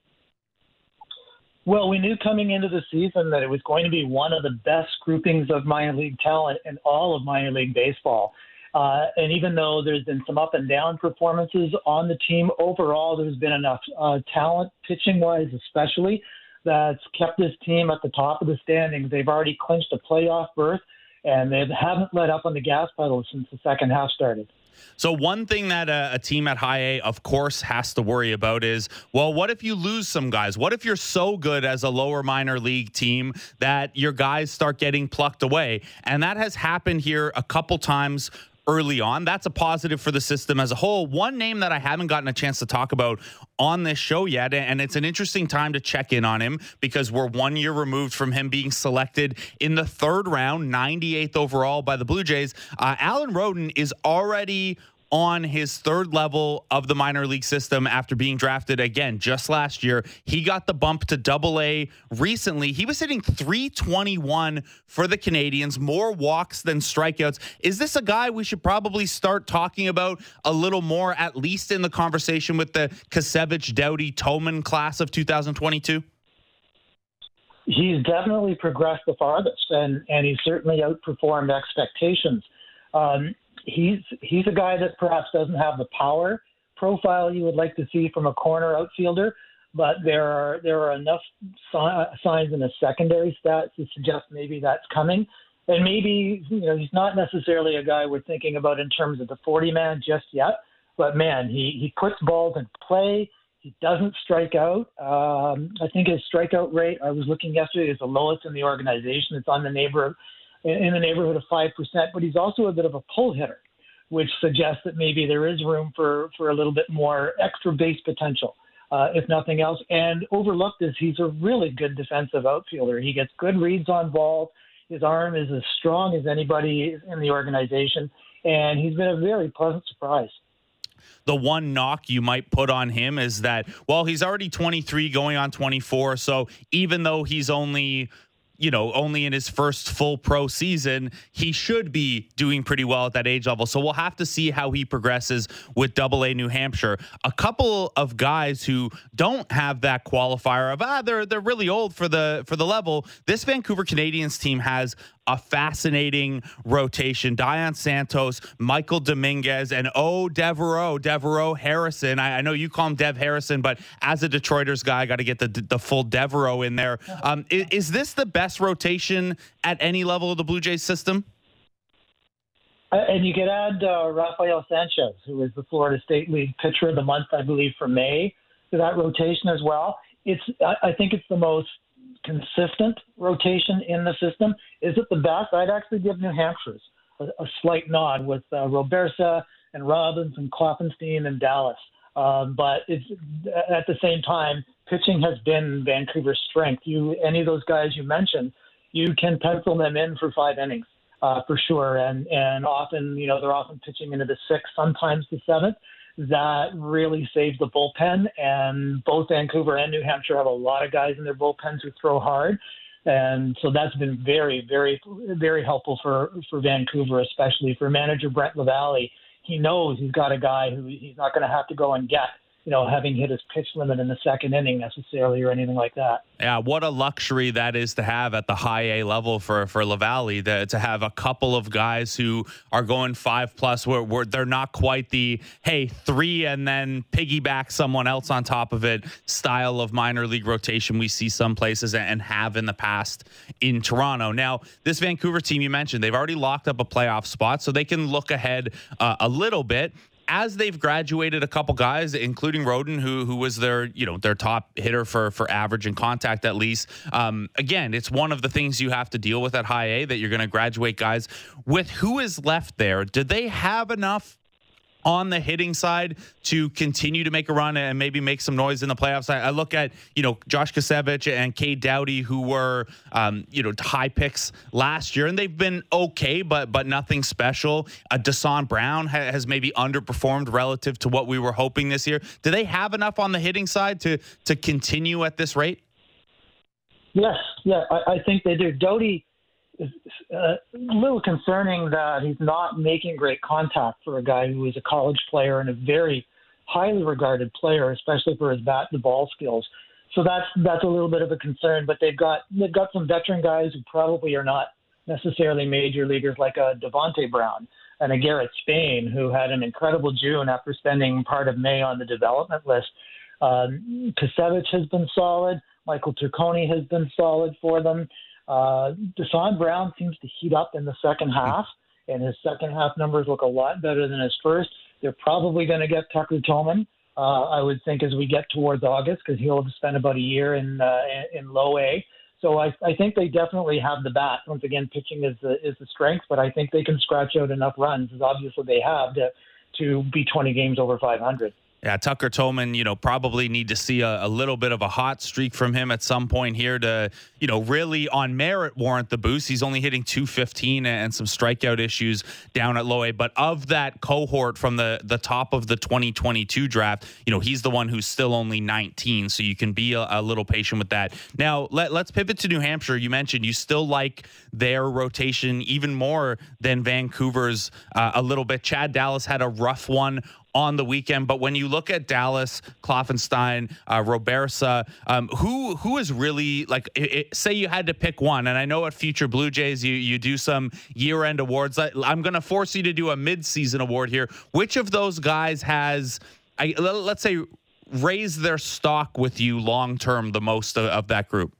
Well, we knew coming into the season that it was going to be one of the best groupings of minor league talent in all of minor league baseball. Uh, and even though there's been some up and down performances on the team, overall there's been enough uh, talent, pitching-wise especially, that's kept this team at the top of the standings. They've already clinched a playoff berth, and they haven't let up on the gas pedal since the second half started.
So one thing that a, a team at high A, of course, has to worry about is, well, what if you lose some guys? What if you're so good as a lower minor league team that your guys start getting plucked away? And that has happened here a couple times early on. That's a positive for the system as a whole. One name that I haven't gotten a chance to talk about on this show yet, and it's an interesting time to check in on him because we're one year removed from him being selected in the third round, ninety-eighth overall by the Blue Jays. Uh, Alan Roden is already on his third level of the minor league system after being drafted again just last year. He got the bump to double A recently. He was hitting three twenty-one for the Canadians, more walks than strikeouts. Is this a guy we should probably start talking about a little more, at least in the conversation with the Kasevich, Doughty, Toman class of two thousand twenty-two?
He's definitely progressed the farthest, and, and he's certainly outperformed expectations. Um, He's he's a guy that perhaps doesn't have the power profile you would like to see from a corner outfielder, but there are there are enough si- signs in the secondary stats to suggest maybe that's coming. And maybe, you know, he's not necessarily a guy we're thinking about in terms of the forty man just yet, but man, he, he puts balls in play. He doesn't strike out. Um, I think his strikeout rate, I was looking yesterday, is the lowest in the organization. It's on the neighbor in the neighborhood of five percent, but he's also a bit of a pull hitter, which suggests that maybe there is room for, for a little bit more extra base potential, uh, if nothing else. And overlooked is he's a really good defensive outfielder. He gets good reads on balls. His arm is as strong as anybody in the organization, and he's been a very pleasant surprise.
the one knock you might put on him is that, well, he's already twenty-three going on twenty-four. So even though he's only, you know, only in his first full pro season, he should be doing pretty well at that age level. So we'll have to see how he progresses with Double A New Hampshire. A couple of guys who don't have that qualifier of, ah, they're, they're really old for the, for the level. This Vancouver Canadians team has a fascinating rotation. Dion Santos, Michael Dominguez, and oh, Devereaux, Devereaux Harrison. I, I know you call him Dev Harrison, but as a Detroiters guy, I got to get the the full Devereaux in there. Um, is, is this the best rotation at any level of the Blue Jays system?
Uh, and you could add uh, Rafael Sanchez, who is the Florida State League Pitcher of the Month, I believe, for May, to that rotation as well. It's I, I think it's the most consistent rotation in the system. Is it the best? I'd actually give New Hampshire's a, a slight nod with uh, Robersa and Robbins and Klopfenstein and Dallas. Um, but it's at the same time, pitching has been Vancouver's strength. You, any of those guys you mentioned, you can pencil them in for five innings uh, for sure. And, and often, you know, they're often pitching into the sixth, sometimes the seventh. That really saves the bullpen, and both Vancouver and New Hampshire have a lot of guys in their bullpens who throw hard, and so that's been very, very, very helpful for, for Vancouver, especially for manager Brent Lavalley. He knows he's got a guy who he's not going to have to go and get, you know, having hit his pitch limit in the second inning necessarily or anything like that.
Yeah, what a luxury that is to have at the high A level for for Lavalley, that to have a couple of guys who are going five plus where, where they're not quite the, hey, three and then piggyback someone else on top of it style of minor league rotation we see some places and have in the past in Toronto. Now, this Vancouver team you mentioned, they've already locked up a playoff spot, so they can look ahead uh, a little bit. As they've graduated a couple guys, including Roden, who who was their, you know, their top hitter for for average and contact at least. Um, again, it's one of the things you have to deal with at high A, that you're going to graduate guys. With who is left there, did they have enough on the hitting side to continue to make a run and maybe make some noise in the playoffs? I, I look at, you know, Josh Kasevich and Cade Doughty, who were, um, you know, high picks last year, and they've been okay, but but nothing special. Uh, Deshaun Brown ha- has maybe underperformed relative to what we were hoping this year. Do they have enough on the hitting side to to continue at this rate?
Yes, yeah, I, I think they do. Doughty, Uh, a little concerning that he's not making great contact for a guy who is a college player and a very highly regarded player, especially for his bat to ball skills. So that's that's a little bit of a concern. But they've got they've got some veteran guys who probably are not necessarily major leaguers, like a Devontae Brown and a Garrett Spain, who had an incredible June after spending part of May on the development list. Um, Kasevich has been solid. Michael Turconi has been solid for them. Uh, Deshaun Brown seems to heat up in the second half, and his second half numbers look a lot better than his first. They're probably going to get Tucker Tillman, uh, I would think, as we get towards August, because he'll have spent about a year in uh, in low A. So I, I think they definitely have the bat. Once again, pitching is the, is the strength, but I think they can scratch out enough runs, as obviously they have, to to be twenty games over five hundred.
Yeah, Tucker Tillman, you know, probably need to see a, a little bit of a hot streak from him at some point here to, you know, really on merit warrant the boost. He's only hitting two fifteen and some strikeout issues down at low A. But of that cohort from the, the top of the twenty twenty-two draft, you know, he's the one who's still only nineteen. So you can be a, a little patient with that. Now, let, let's pivot to New Hampshire. You mentioned you still like their rotation even more than Vancouver's uh, a little bit. Chad Dallas had a rough one on the weekend, but when you look at Dallas, Klopfenstein, uh, Robersa, um, who who is really like? It, it, say you had to pick one, and I know at Future Blue Jays you you do some year-end awards. I, I'm going to force you to do a mid-season award here. Which of those guys has, I, let's say, raised their stock with you long-term the most of, of that group?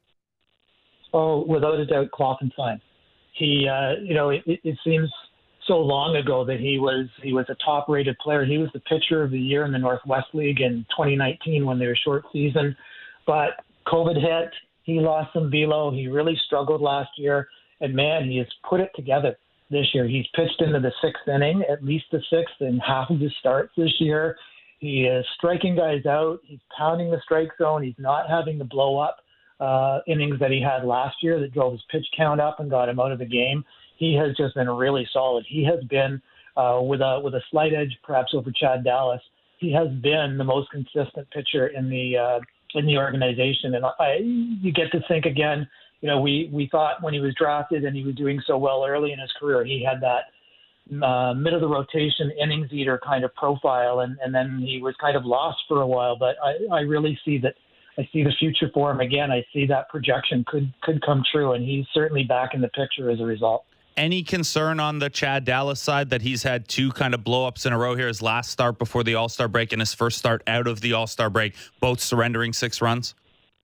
Oh, without a doubt, Klopfenstein. He, uh, you know, it, it seems so long ago that he was he was a top-rated player. He was the pitcher of the year in the Northwest League in twenty nineteen when they were short season. But COVID hit. He lost some velo. He really struggled last year. And, man, he has put it together this year. He's pitched into the sixth inning, at least the sixth in half of his starts this year. He is striking guys out. He's pounding the strike zone. He's not having the blow-up uh, innings that he had last year that drove his pitch count up and got him out of the game. He has just been really solid. He has been uh, with a with a slight edge perhaps over Chad Dallas. He has been the most consistent pitcher in the uh, in the organization, and I, you get to think again. You know, we we thought when he was drafted and he was doing so well early in his career, he had that uh, mid of the rotation innings eater kind of profile, and, and then he was kind of lost for a while. But I, I really see that. I see the future for him again. I see that projection could could come true, and he's certainly back in the picture as a result.
Any concern on the Chad Dallas side that he's had two kind of blow-ups in a row here, his last start before the All-Star break and his first start out of the All-Star break, both surrendering six runs?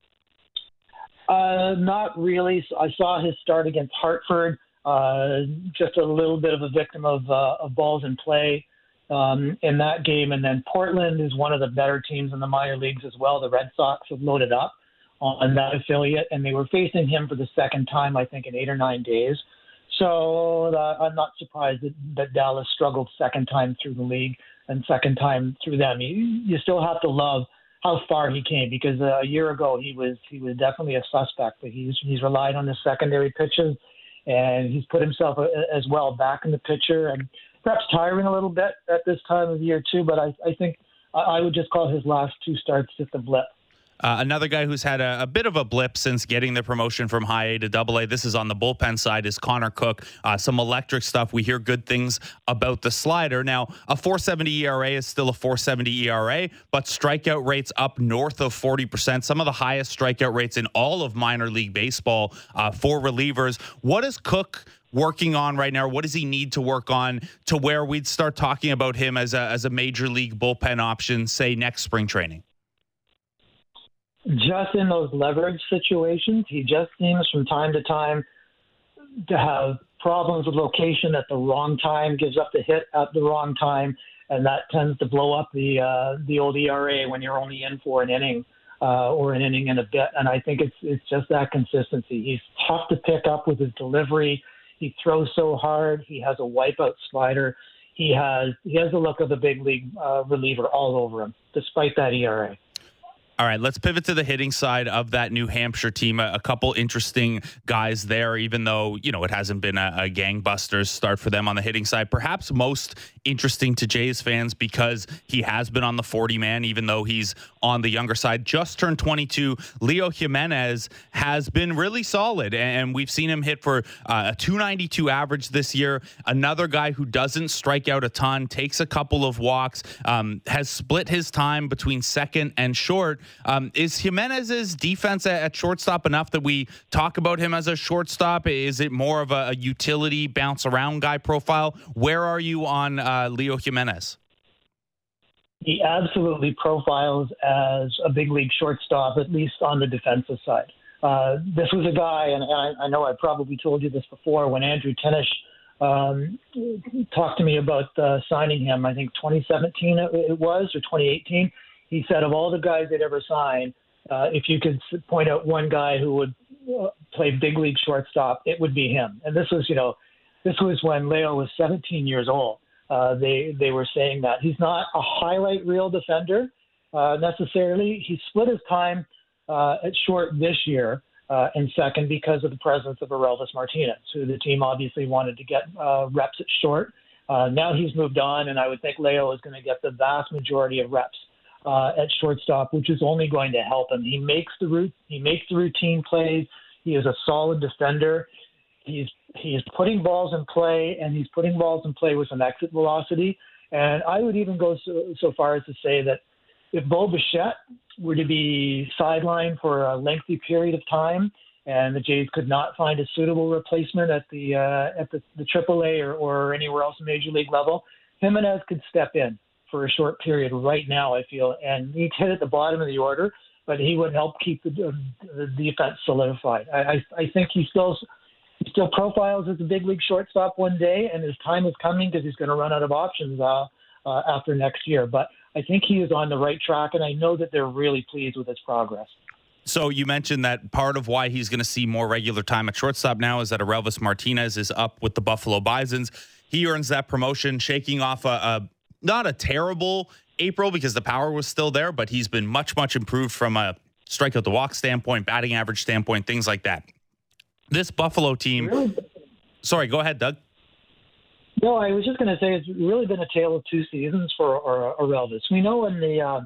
Uh, not really. I saw his start against Hartford, uh, just a little bit of a victim of, uh, of balls in play. Um, in that game. And then Portland is one of the better teams in the minor leagues as well. The Red Sox have loaded up on that affiliate, and they were facing him for the second time, I think, in eight or nine days. So uh, I'm not surprised that, that Dallas struggled second time through the league and second time through them. You, you still have to love how far he came, because uh, a year ago he was he was definitely a suspect, but he's he's relied on his secondary pitches, and he's put himself uh, as well back in the picture, and perhaps tiring a little bit at this time of year too, but I, I think I would just call his last two starts just a blip.
Uh, another guy who's had a, a bit of a blip since getting the promotion from high A to double A, this is on the bullpen side, is Connor Cook. Uh, some electric stuff. We hear good things about the slider. Now, a four seventy E R A is still a four seventy E R A, but strikeout rates up north of forty percent. Some of the highest strikeout rates in all of minor league baseball uh, for relievers. What is Cook working on right now? What does he need to work on to where we'd start talking about him as a, as a major league bullpen option, say, next spring training?
Just in those leverage situations, he just seems from time to time to have problems with location at the wrong time, gives up the hit at the wrong time, and that tends to blow up the uh, the old E R A when you're only in for an inning uh, or an inning and a bit. And I think it's it's just that consistency. He's tough to pick up with his delivery. He throws so hard. He has a wipeout slider. He has he has the look of a big league uh, reliever all over him, despite that E R A.
All right, let's pivot to the hitting side of that New Hampshire team. A, a couple interesting guys there, even though, you know, it hasn't been a, a gangbusters start for them on the hitting side. Perhaps most interesting to Jays fans because he has been on the forty man, even though he's on the younger side. Just turned twenty-two. Leo Jimenez has been really solid, and we've seen him hit for uh, a two ninety-two average this year. Another guy who doesn't strike out a ton, takes a couple of walks, um, has split his time between second and short. Um, is Jimenez's defense at, at shortstop enough that we talk about him as a shortstop? Is it more of a, a utility bounce around guy profile? Where are you on uh, Leo Jimenez?
He absolutely profiles as a big league shortstop, at least on the defensive side. Uh, this was a guy, and I, I know I probably told you this before, when Andrew Tenish um, talked to me about uh, signing him, I think twenty seventeen it was, or twenty eighteen. He said of all the guys they'd ever signed, uh, if you could point out one guy who would uh, play big league shortstop, it would be him. And this was, you know, this was when Leo was seventeen years old. Uh, they they were saying that he's not a highlight reel defender uh, necessarily. He split his time uh, at short this year uh, and second because of the presence of Aurelvis Martinez, who the team obviously wanted to get uh, reps at short. Uh, now he's moved on, and I would think Leo is going to get the vast majority of reps Uh, at shortstop, which is only going to help him. He makes the route. He makes the routine plays. He is a solid defender. He's he's putting balls in play, and he's putting balls in play with some exit velocity. And I would even go so, so far as to say that if Bo Bichette were to be sidelined for a lengthy period of time, and the Jays could not find a suitable replacement at the uh, at the, the triple A or, or anywhere else in Major League level, Jimenez could step in for a short period right now, I feel, and he'd hit at the bottom of the order, but he would help keep the, the defense solidified. I, I, I think he still he still profiles as a big league shortstop one day, and his time is coming because he's going to run out of options uh, uh, after next year. But I think he is on the right track, and I know that they're really pleased with his progress.
So you mentioned that part of why he's going to see more regular time at shortstop now is that Aurelvis Martinez is up with the Buffalo Bisons. He earns that promotion, shaking off a, a not a terrible April because the power was still there, but he's been much, much improved from a strikeout to walk standpoint, batting average standpoint, things like that. This Buffalo team.
Really?
Sorry, go ahead, Doug.
No, I was just going to say it's really been a tale of two seasons for Aurelvis. We know in the uh,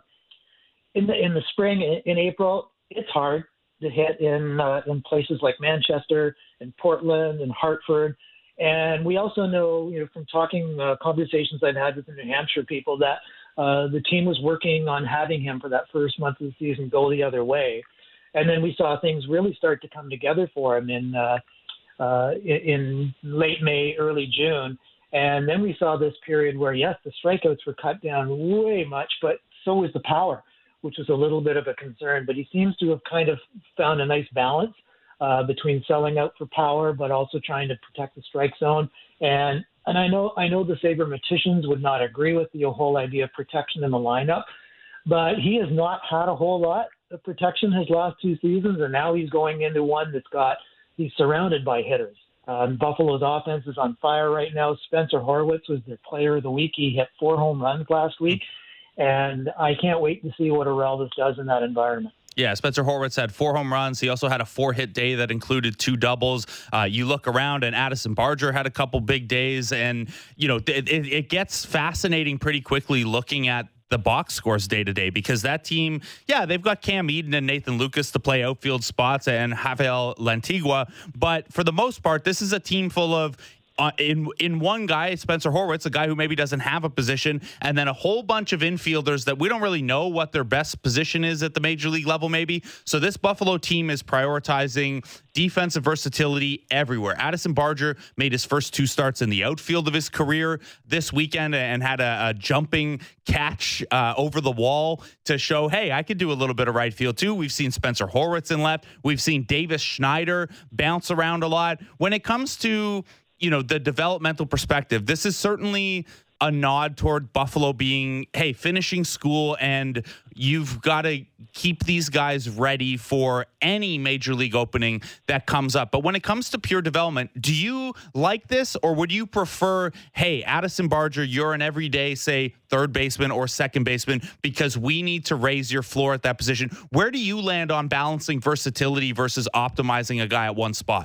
in the in the spring, in, in April, it's hard to hit in uh, in places like Manchester and Portland and Hartford. And we also know, you know, from talking uh, conversations I've had with the New Hampshire people, that uh, the team was working on having him for that first month of the season go the other way. And then we saw things really start to come together for him in uh, uh, in, in late May, early June. And then we saw this period where, yes, the strikeouts were cut down way much, but so was the power, which was a little bit of a concern. But he seems to have kind of found a nice balance uh, between selling out for power, but also trying to protect the strike zone. And and I know I know the sabermeticians would not agree with the whole idea of protection in the lineup, but he has not had a whole lot of protection his last two seasons, and now he's going into one that's got he's surrounded by hitters. Um, Buffalo's offense is on fire right now. Spencer Horwitz was their player of the week. He hit four home runs last week, and I can't wait to see what Aurelvis does in that environment.
Yeah, Spencer Horwitz had four home runs. He also had a four-hit day that included two doubles. Uh, you look around, and Addison Barger had a couple big days. And, you know, it, it gets fascinating pretty quickly looking at the box scores day to day, because that team, yeah, they've got Cam Eden and Nathan Lucas to play outfield spots and Rafael Lantigua. But for the most part, this is a team full of Uh, in in one guy, Spencer Horwitz, a guy who maybe doesn't have a position, and then a whole bunch of infielders that we don't really know what their best position is at the major league level maybe. So this Buffalo team is prioritizing defensive versatility everywhere. Addison Barger made his first two starts in the outfield of his career this weekend and had a, a jumping catch uh, over the wall to show, hey, I could do a little bit of right field too. We've seen Spencer Horwitz in left. We've seen Davis Schneider bounce around a lot. When it comes to you know, the developmental perspective, this is certainly a nod toward Buffalo being, hey, finishing school, and you've got to keep these guys ready for any major league opening that comes up. But when it comes to pure development, do you like this, or would you prefer, hey, Addison Barger, you're an everyday, say, third baseman or second baseman, because we need to raise your floor at that position? Where do you land on balancing versatility versus optimizing a guy at one spot?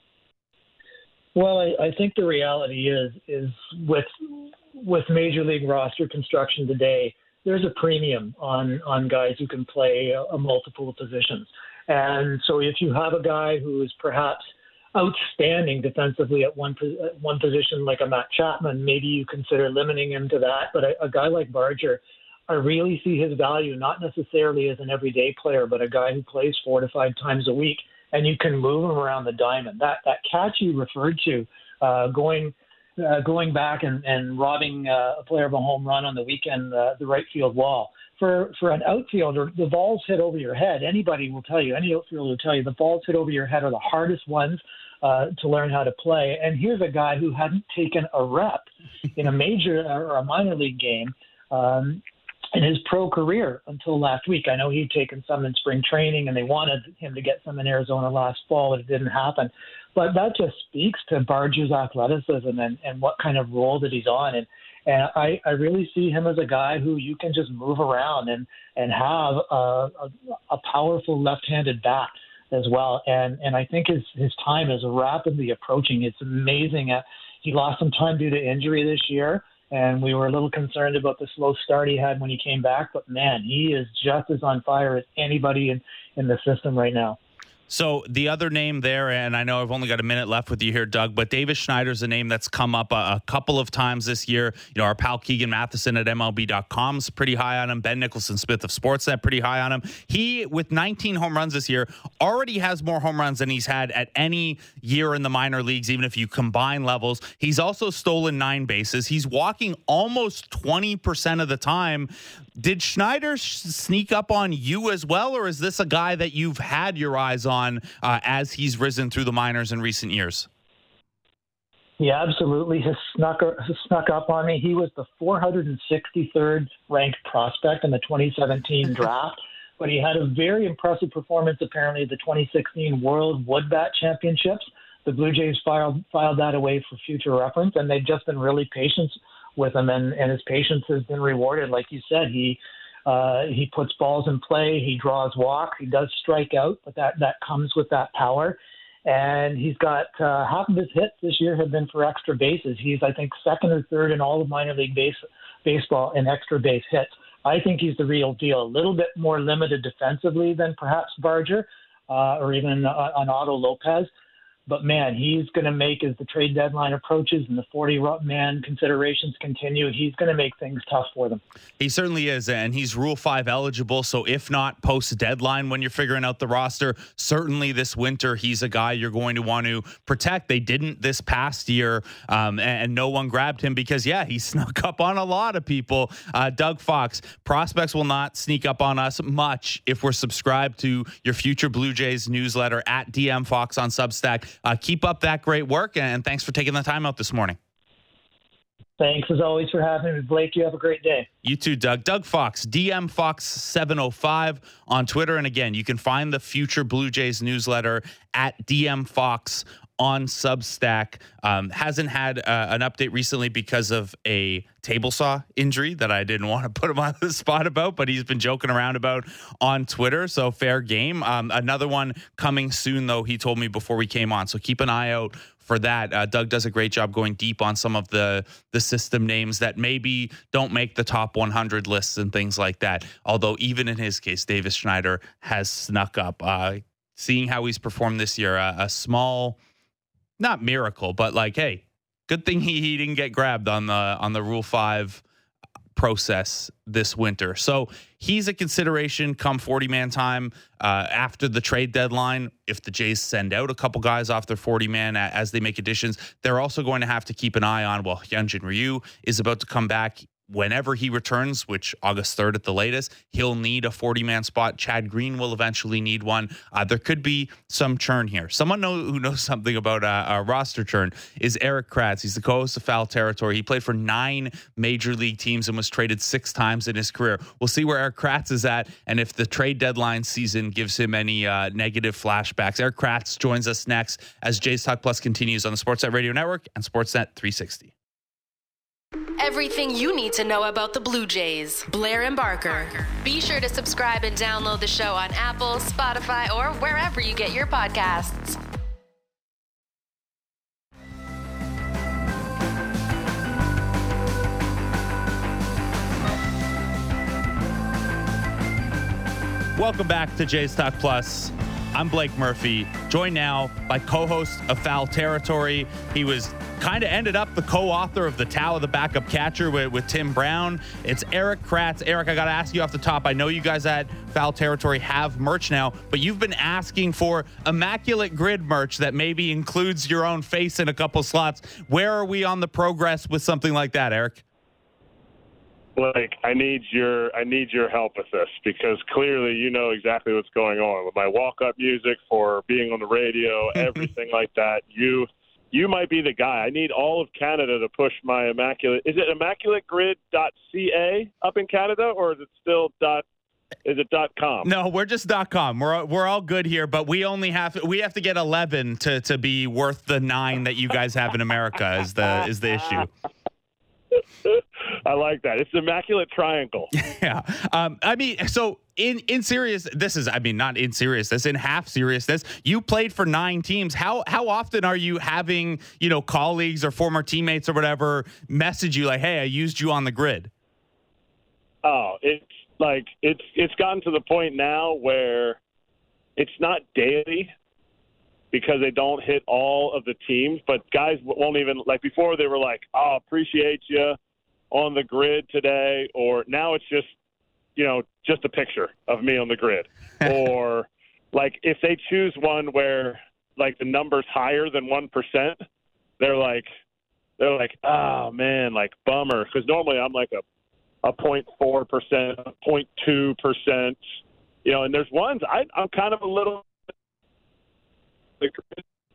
Well, I, I think the reality is is with with major league roster construction today, there's a premium on on guys who can play a, a multiple positions. And so if you have a guy who is perhaps outstanding defensively at one at one position, like a Matt Chapman, maybe you consider limiting him to that. But a, a guy like Barger, I really see his value not necessarily as an everyday player, but a guy who plays four to five times a week, and you can move him around the diamond. That that catch you referred to, uh, going uh, going back and, and robbing uh, a player of a home run on the weekend, uh, the right field wall. For for an outfielder, the balls hit over your head. Anybody will tell you, any outfielder will tell you, the balls hit over your head are the hardest ones uh, to learn how to play. And here's a guy who hadn't taken a rep in a major or a minor league game um, in his pro career until last week. I know he'd taken some in spring training, and they wanted him to get some in Arizona last fall, but it didn't happen. But that just speaks to Barger's athleticism and, and what kind of role that he's on. And And I, I really see him as a guy who you can just move around and, and have a, a, a powerful left-handed bat as well. And and I think his, his time is rapidly approaching. It's amazing. Uh, he lost some time due to injury this year, and we were a little concerned about the slow start he had when he came back. But, man, he is just as on fire as anybody in, in the system right now.
So the other name there, and I know I've only got a minute left with you here, Doug, but Davis Schneider's a name that's come up a, a couple of times this year. You know, our pal Keegan Matheson at M L B dot com is pretty high on him. Ben Nicholson-Smith of Sportsnet pretty high on him. He, with nineteen home runs this year, already has more home runs than he's had at any year in the minor leagues, even if you combine levels. He's also stolen nine bases. He's walking almost twenty percent of the time. Did Schneider sneak up on you as well, or is this a guy that you've had your eyes on uh, as he's risen through the minors in recent years?
Yeah, absolutely. Has snuck, has snuck up on me. He was the four hundred sixty-third ranked prospect in the twenty seventeen draft, but he had a very impressive performance apparently at the twenty sixteen World Wood Bat Championships. The Blue Jays filed, filed that away for future reference, and they've just been really patient with him, and, and his patience has been rewarded. Like you said, he uh, he puts balls in play, he draws walks, he does strike out, but that, that comes with that power. And he's got uh, half of his hits this year have been for extra bases. He's, I think, second or third in all of minor league base, baseball in extra base hits. I think he's the real deal. A little bit more limited defensively than perhaps Barger uh, or even uh, an Otto Lopez. But, man, he's going to make, as the trade deadline approaches and the forty-man considerations continue, he's going to make things tough for them.
He certainly is, and he's Rule five eligible. So if not post-deadline when you're figuring out the roster, certainly this winter he's a guy you're going to want to protect. They didn't this past year, um, and, and no one grabbed him because, yeah, he snuck up on a lot of people. Uh, Doug Fox, prospects will not sneak up on us much if we're subscribed to your Future Blue Jays newsletter at D M Fox on Substack. Uh, keep up that great work, and thanks for taking the time out this morning.
Thanks, as always, for having me, Blake. You have a great day.
You too, Doug. Doug Fox, D M Fox seven oh five on Twitter. And again, you can find the Future Blue Jays newsletter at D M Fox on Substack. Um, hasn't had uh, an update recently because of a table saw injury that I didn't want to put him on the spot about, but he's been joking around about on Twitter. So fair game. Um, another one coming soon, though, he told me before we came on. So keep an eye out for that. Uh, Doug does a great job going deep on some of the the system names that maybe don't make the top one hundred lists and things like that. Although even in his case, Davis Schneider has snuck up. Uh, seeing how he's performed this year, uh, a small, not miracle, but like, hey, good thing he, he didn't get grabbed on the on the Rule five process this winter. So he's a consideration come forty-man time uh, after the trade deadline. If the Jays send out a couple guys off their forty-man as they make additions, they're also going to have to keep an eye on, well, Hyunjin Ryu is about to come back. Whenever he returns, which August third at the latest, he'll need a forty-man spot. Chad Green will eventually need one. Uh, there could be some churn here. Someone know, who knows something about uh, a roster churn is Eric Kratz. He's the co-host of Foul Territory. He played for nine major league teams and was traded six times in his career. We'll see where Eric Kratz is at and if the trade deadline season gives him any uh, negative flashbacks. Eric Kratz joins us next as Jays Talk Plus continues on the Sportsnet Radio Network and Sportsnet three sixty.
Everything you need to know about the Blue Jays. Blair and Barker. Be sure to subscribe and download the show on Apple, Spotify, or wherever you get your podcasts.
Welcome back to Jays Talk Plus. I'm Blake Murphy, joined now by co-host of Foul Territory. He was kind of ended up the co-author of The Tao of the Backup Catcher with, with Tim Brown. It's Eric Kratz. Eric, I got to ask you off the top. I know you guys at Foul Territory have merch now, but you've been asking for Immaculate Grid merch that maybe includes your own face in a couple slots. Where are we on the progress with something like that, Eric?
Blake, I need your I need your help with this because clearly you know exactly what's going on with my walk-up music for being on the radio, everything like that. You you might be the guy. I need all of Canada to push my Immaculate. Is it immaculate grid dot c a up in Canada, or is it still dot? Is it dot com?
No, we're just dot com. We're we're all good here, but we only have we have to get eleven to to be worth the nine that you guys have in America. Is the is the issue?
I like that. It's the Immaculate Triangle.
Yeah. Um, I mean, so in, in serious, this is, I mean, not in seriousness, in half seriousness, you played for nine teams. How, how often are you having, you know, colleagues or former teammates or whatever message you like, hey, I used you on the grid?
Oh, it's like, it's, it's gotten to the point now where it's not daily because they don't hit all of the teams, but guys won't even, like before they were like, oh, appreciate you on the grid today, or now it's just, you know, just a picture of me on the grid. Or like if they choose one where like the number's higher than one percent, they're like, they're like, oh man, like bummer. Cause normally I'm like a, a zero point four percent, a zero point two percent, you know, and there's ones I, I'm kind of a little,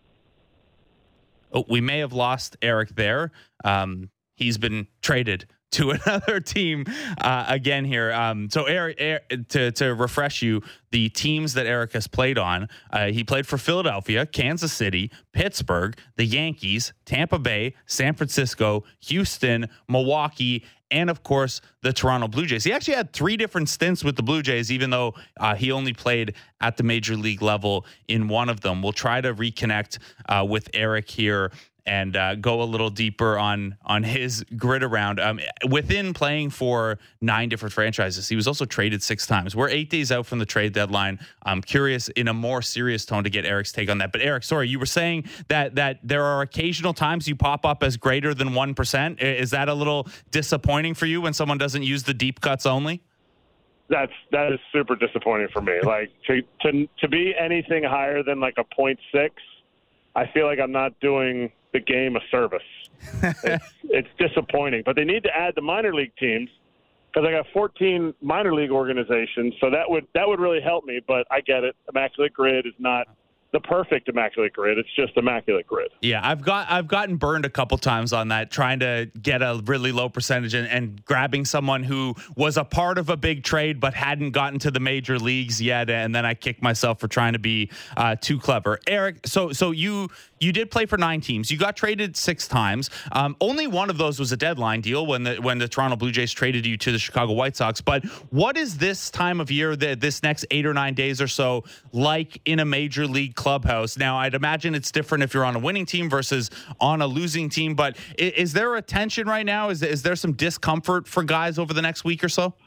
Oh, we may have lost Eric there. Um, he's been traded to another team uh, again here. Um, so, Eric, Eric, to to refresh you, the teams that Eric has played on, uh, he played for Philadelphia, Kansas City, Pittsburgh, the Yankees, Tampa Bay, San Francisco, Houston, Milwaukee, and of course the Toronto Blue Jays. He actually had three different stints with the Blue Jays, even though uh, he only played at the major league level in one of them. We'll try to reconnect uh, with Eric here and uh, go a little deeper on on his grid around. Um, within playing for nine different franchises, he was also traded six times. We're eight days out from the trade deadline. I'm curious in a more serious tone to get Eric's take on that. But Eric, sorry, you were saying that that there are occasional times you pop up as greater than one percent. Is that a little disappointing for you when someone doesn't use the deep cuts only?
That's that is super disappointing for me. Like to to to be anything higher than like a point six, I feel like I'm not doing the game a service. it's, it's disappointing, but they need to add the minor league teams because I got fourteen minor league organizations, so that would that would really help me. But I get it. Immaculate Grid is not the perfect Immaculate Grid. It's just Immaculate Grid.
Yeah, I've got I've gotten burned a couple times on that, trying to get a really low percentage and, and grabbing someone who was a part of a big trade but hadn't gotten to the major leagues yet, and then I kicked myself for trying to be uh, too clever. Eric, so so you you did play for nine teams. You got traded six times. Um, only one of those was a deadline deal when the when the Toronto Blue Jays traded you to the Chicago White Sox. But what is this time of year, the, this next eight or nine days or so, like in a major league clubhouse? Now, I'd imagine it's different if you're on a winning team versus on a losing team. But is, is there a tension right now? Is is there some discomfort for guys over the next week or so?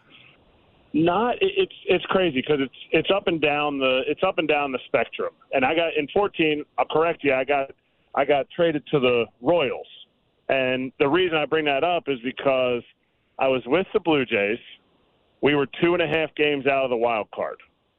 Not it's it's crazy because it's it's up and down the it's up and down the spectrum. And I got in fourteen. I'll correct you. I got I got traded to the Royals, and the reason I bring that up is because I was with the Blue Jays. We were two and a half games out of the wild card.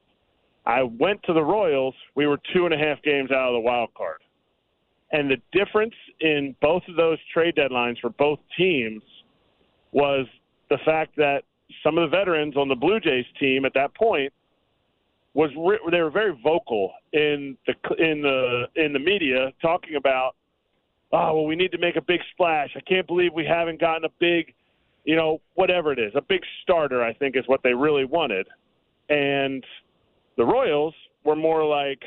I went to the Royals. We were two and a half games out of the wild card, and the difference in both of those trade deadlines for both teams was the fact that some of the veterans on the Blue Jays team at that point was re- they were very vocal in the in the in the media talking about, oh well, we need to make a big splash. I can't believe we haven't gotten a big, you know, whatever it is, a big starter. I think is what they really wanted, and the Royals were more like,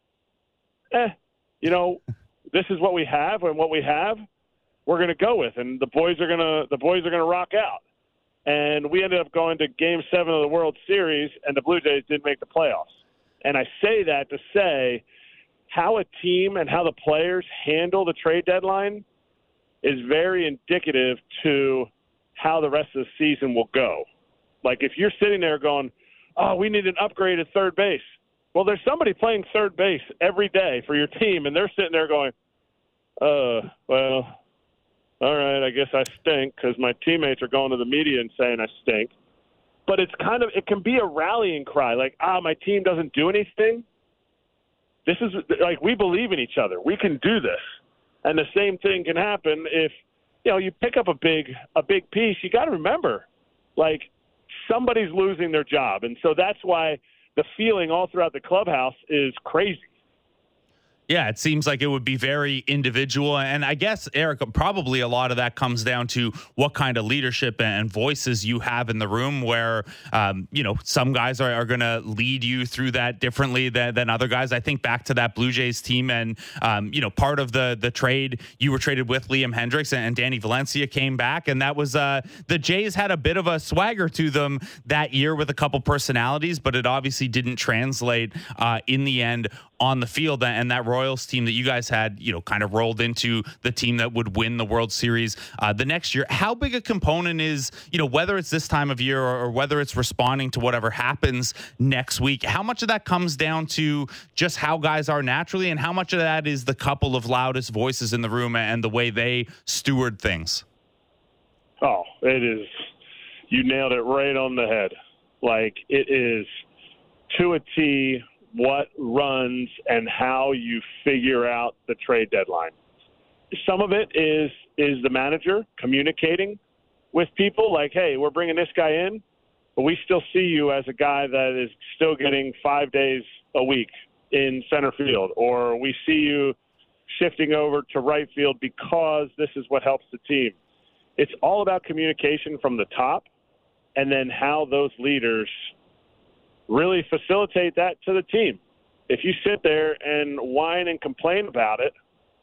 eh, you know, this is what we have, and what we have, we're going to go with, and the boys are gonna the boys are gonna rock out. And we ended up going to Game Seven of the World Series, and the Blue Jays didn't make the playoffs. And I say that to say how a team and how the players handle the trade deadline is very indicative to how the rest of the season will go. Like if you're sitting there going, "Oh, we need an upgrade at third base," well, there's somebody playing third base every day for your team, and they're sitting there going, "Uh, well." All right, I guess I stink because my teammates are going to the media and saying I stink. But it's kind of – it can be a rallying cry, like, ah, my team doesn't do anything. This is – like, we believe in each other. We can do this. And the same thing can happen if, you know, you pick up a big a big piece. You got to remember, like, somebody's losing their job. And so that's why the feeling all throughout the clubhouse is crazy.
Yeah, it seems like it would be very individual. And I guess, Eric, probably a lot of that comes down to what kind of leadership and voices you have in the room where, um, you know, some guys are, are going to lead you through that differently than, than other guys. I think back to that Blue Jays team and, um, you know, part of the the trade, you were traded with Liam Hendriks and Danny Valencia came back. And that was uh, the Jays had a bit of a swagger to them that year with a couple personalities, but it obviously didn't translate uh, in the end on the field. And that Royals team that you guys had, you know, kind of rolled into the team that would win the World Series uh, the next year. How big a component is, you know, whether it's this time of year or, or whether it's responding to whatever happens next week, how much of that comes down to just how guys are naturally and how much of that is the couple of loudest voices in the room and the way they steward things?
Oh, it is. You nailed it right on the head. Like it is to a T what runs and how you figure out the trade deadline. Some of it is is the manager communicating with people like, hey, we're bringing this guy in, but we still see you as a guy that is still getting five days a week in center field, or we see you shifting over to right field because this is what helps the team. it's all about communication from the top, and then how those leaders really facilitate that to the team. If you sit there and whine and complain about it,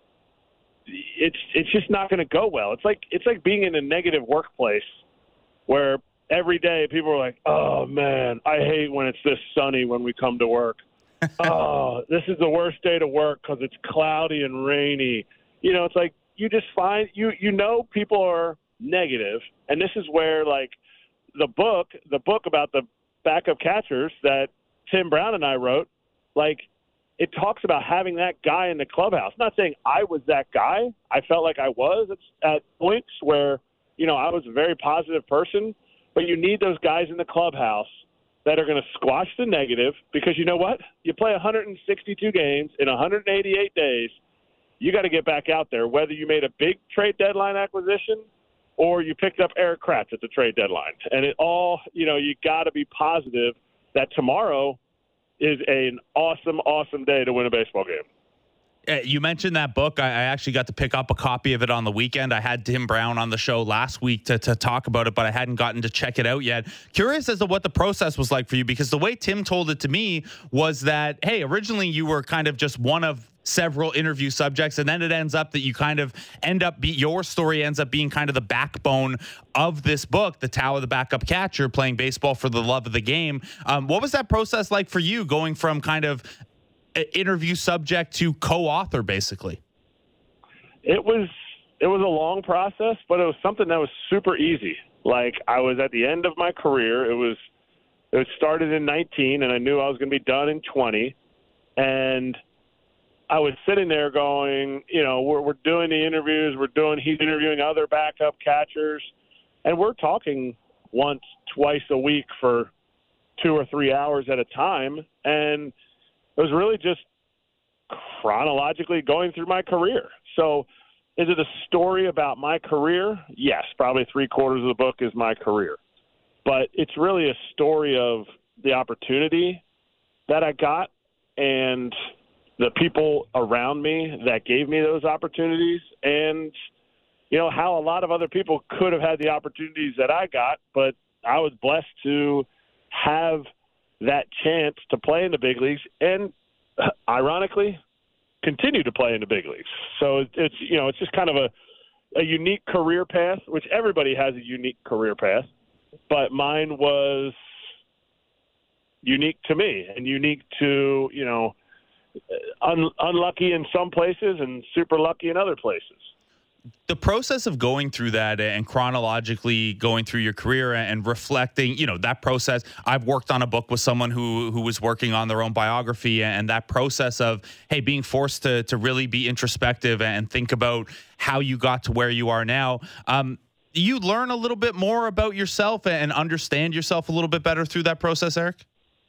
it's it's just not going to go well. It's like it's like being in a negative workplace where every day people are like, "Oh man, I hate when it's this sunny when we come to work. Oh, this is the worst day to work because it's cloudy and rainy." You know, it's like you just find you you know people are negative, and this is where like the book the book about the backup catchers that Tim Brown and I wrote, like. It talks about having that guy in the clubhouse. I'm not saying I was that guy. I felt like I was at, at points where, you know, I was a very positive person. But you need those guys in the clubhouse that are going to squash the negative because you know what? You play one hundred sixty-two games in one hundred eighty-eight days. You got to get back out there, whether you made a big trade deadline acquisition or you picked up Eric Kratz at the trade deadline. And it all, you know, you got to be positive that tomorrow is an awesome, awesome day to win a baseball game.
You mentioned that book. I actually got to pick up a copy of it on the weekend. I had Tim Brown on the show last week to, to talk about it, but I hadn't gotten to check it out yet. Curious as to what the process was like for you, because the way Tim told it to me was that, hey, originally you were kind of just one of several interview subjects, and then it ends up that you kind of end up be your story ends up being kind of the backbone of this book, The Tao of the Backup Catcher, playing baseball for the love of the game. Um, what was that process like for you, going from kind of interview subject to co-author, basically?
It was it was a long process, but it was something that was super easy. Like, I was at the end of my career. It was it started in nineteen, and I knew I was going to be done in twenty, and I was sitting there going, you know, we're we're doing the interviews, we're doing, he's interviewing other backup catchers, and we're talking once, twice a week for two or three hours at a time, and it was really just chronologically going through my career. So is it a story about my career? Yes, probably three quarters of the book is my career, but it's really a story of the opportunity that I got and the people around me that gave me those opportunities, and, you know, how a lot of other people could have had the opportunities that I got, but I was blessed to have that chance to play in the big leagues and, ironically, continue to play in the big leagues. So it's, you know, it's just kind of a, a unique career path, which everybody has a unique career path, but mine was unique to me and unique to, you know, Un, unlucky in some places and super lucky in other places.
The process of going through that and chronologically going through your career and reflecting, you know, that process. I've worked on a book with someone who who was working on their own biography, and that process of, hey, being forced to to really be introspective and think about how you got to where you are now. Um, you learn a little bit more about yourself and understand yourself a little bit better through that process, Eric?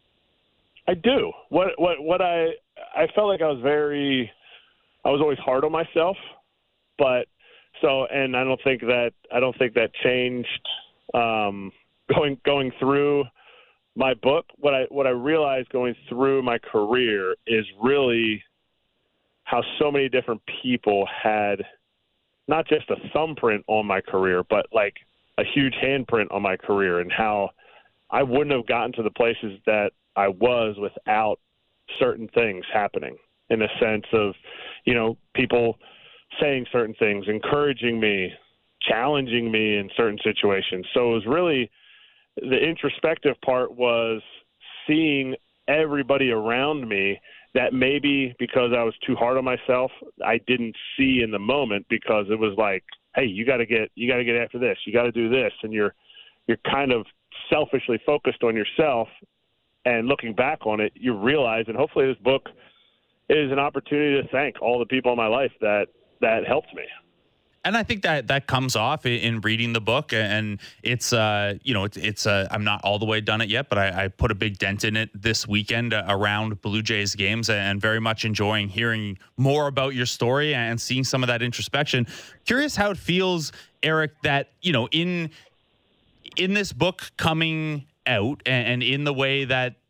I do. What what what I I felt like I was very I was always hard on myself, but so and I don't think that I don't think that changed um, going going through my book. What I what I realized going through my career is really how so many different people had not just a thumbprint on my career, but like a huge handprint on my career, and how I wouldn't have gotten to the places that I was without certain things happening, in a sense of, you know, people saying certain things, encouraging me, challenging me in certain situations. So it was really, the introspective part was seeing everybody around me that maybe because I was too hard on myself, I didn't see in the moment, because it was like, hey, you got to get, you got to get after this, you got to do this. And you're, you're kind of selfishly focused on yourself. And looking back on it, you realize, and hopefully this book is an opportunity to thank all the people in my life that, that helped me.
And I think that that comes off in reading the book, and it's, uh, you know, it's, it's uh, I'm not all the way done it yet, but I, I put a big dent in it this weekend around Blue Jays games, and very much enjoying hearing more about your story and seeing some of that introspection. Curious how it feels, Eric, that, you know, in, in this book coming out and, and in the way that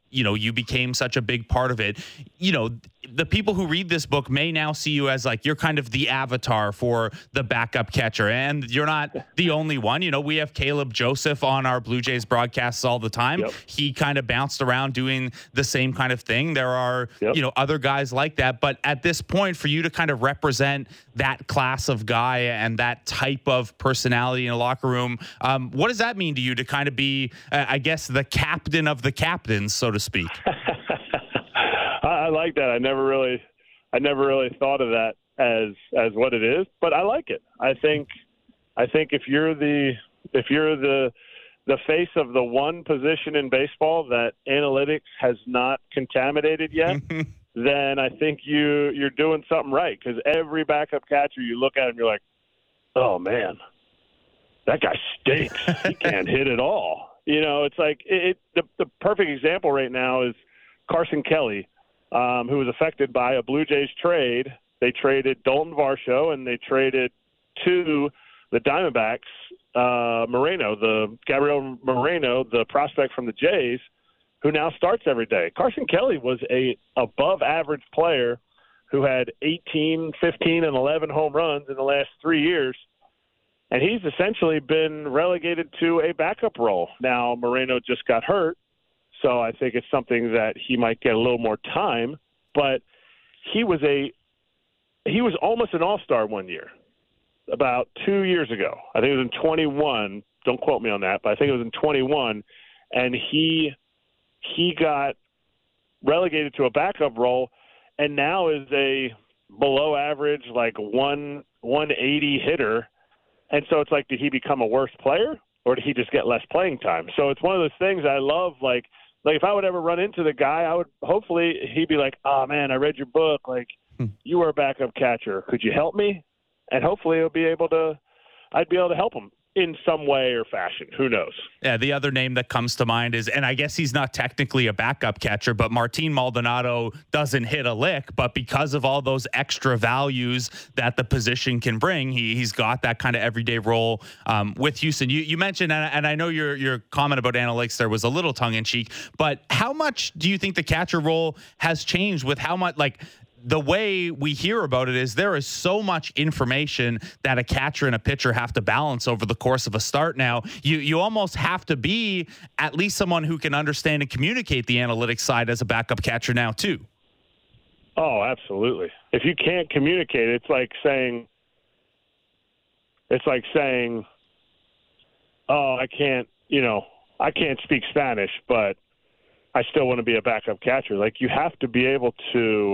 you know, you became such a big part of it. You know, the people who read this book may now see you as like, you're kind of the avatar for the backup catcher, and you're not the only one. You know, we have Caleb Joseph on our Blue Jays broadcasts all the time. Yep. He kind of bounced around doing the same kind of thing. There are, yep. you know, other guys like that. But at this point, for you to kind of represent that class of guy and that type of personality in a locker room, um, what does that mean to you to kind of be, uh, I guess, the captain of the captains, so to speak?
I like that. I never really, I never really thought of that as as what it is, but I like it. I think, I think if you're the if you're the the face of the one position in baseball that analytics has not contaminated yet, then I think you you're doing something right. Because every backup catcher you look at him, you're like, oh man, that guy stinks. He can't hit at all. You know, it's like it, it, the the perfect example right now is Carson Kelly, um, who was affected by a Blue Jays trade. They traded Dalton Varsho, and they traded to the Diamondbacks, uh, Moreno, the Gabriel Moreno, the prospect from the Jays, who now starts every day. Carson Kelly was a above-average player who had eighteen, fifteen, and eleven home runs in the last three years. And he's essentially been relegated to a backup role. Now, Moreno just got hurt, so I think it's something that he might get a little more time. But he was a he was almost an all-star one year, about two years ago. I think it was in twenty-one. Don't quote me on that, but I think it was in twenty-one. And he he got relegated to a backup role, and now is a below-average, like one one eighty hitter. And so it's like, did he become a worse player, or did he just get less playing time? So it's one of those things I love. Like, like if I would ever run into the guy, I would hopefully he'd be like, oh, man, I read your book. Like, hmm. you were a backup catcher. Could you help me? And hopefully he'll be able to – I'd be able to help him in some way or fashion. Who knows?
Yeah, the other name that comes to mind is, and I guess he's not technically a backup catcher, but Martin Maldonado doesn't hit a lick, but because of all those extra values that the position can bring, he, he's got that kind of everyday role um, with Houston. You, you mentioned, and, and I know your, your comment about analytics there was a little tongue-in-cheek, but how much do you think the catcher role has changed with how much, like, the way we hear about it is there is so much information that a catcher and a pitcher have to balance over the course of a start. Now, you you almost have to be at least someone who can understand and communicate the analytics side as a backup catcher now, too.
Oh, absolutely. If you can't communicate, it's like saying, it's like saying, oh, I can't, you know, I can't speak Spanish, but I still want to be a backup catcher. Like, you have to be able to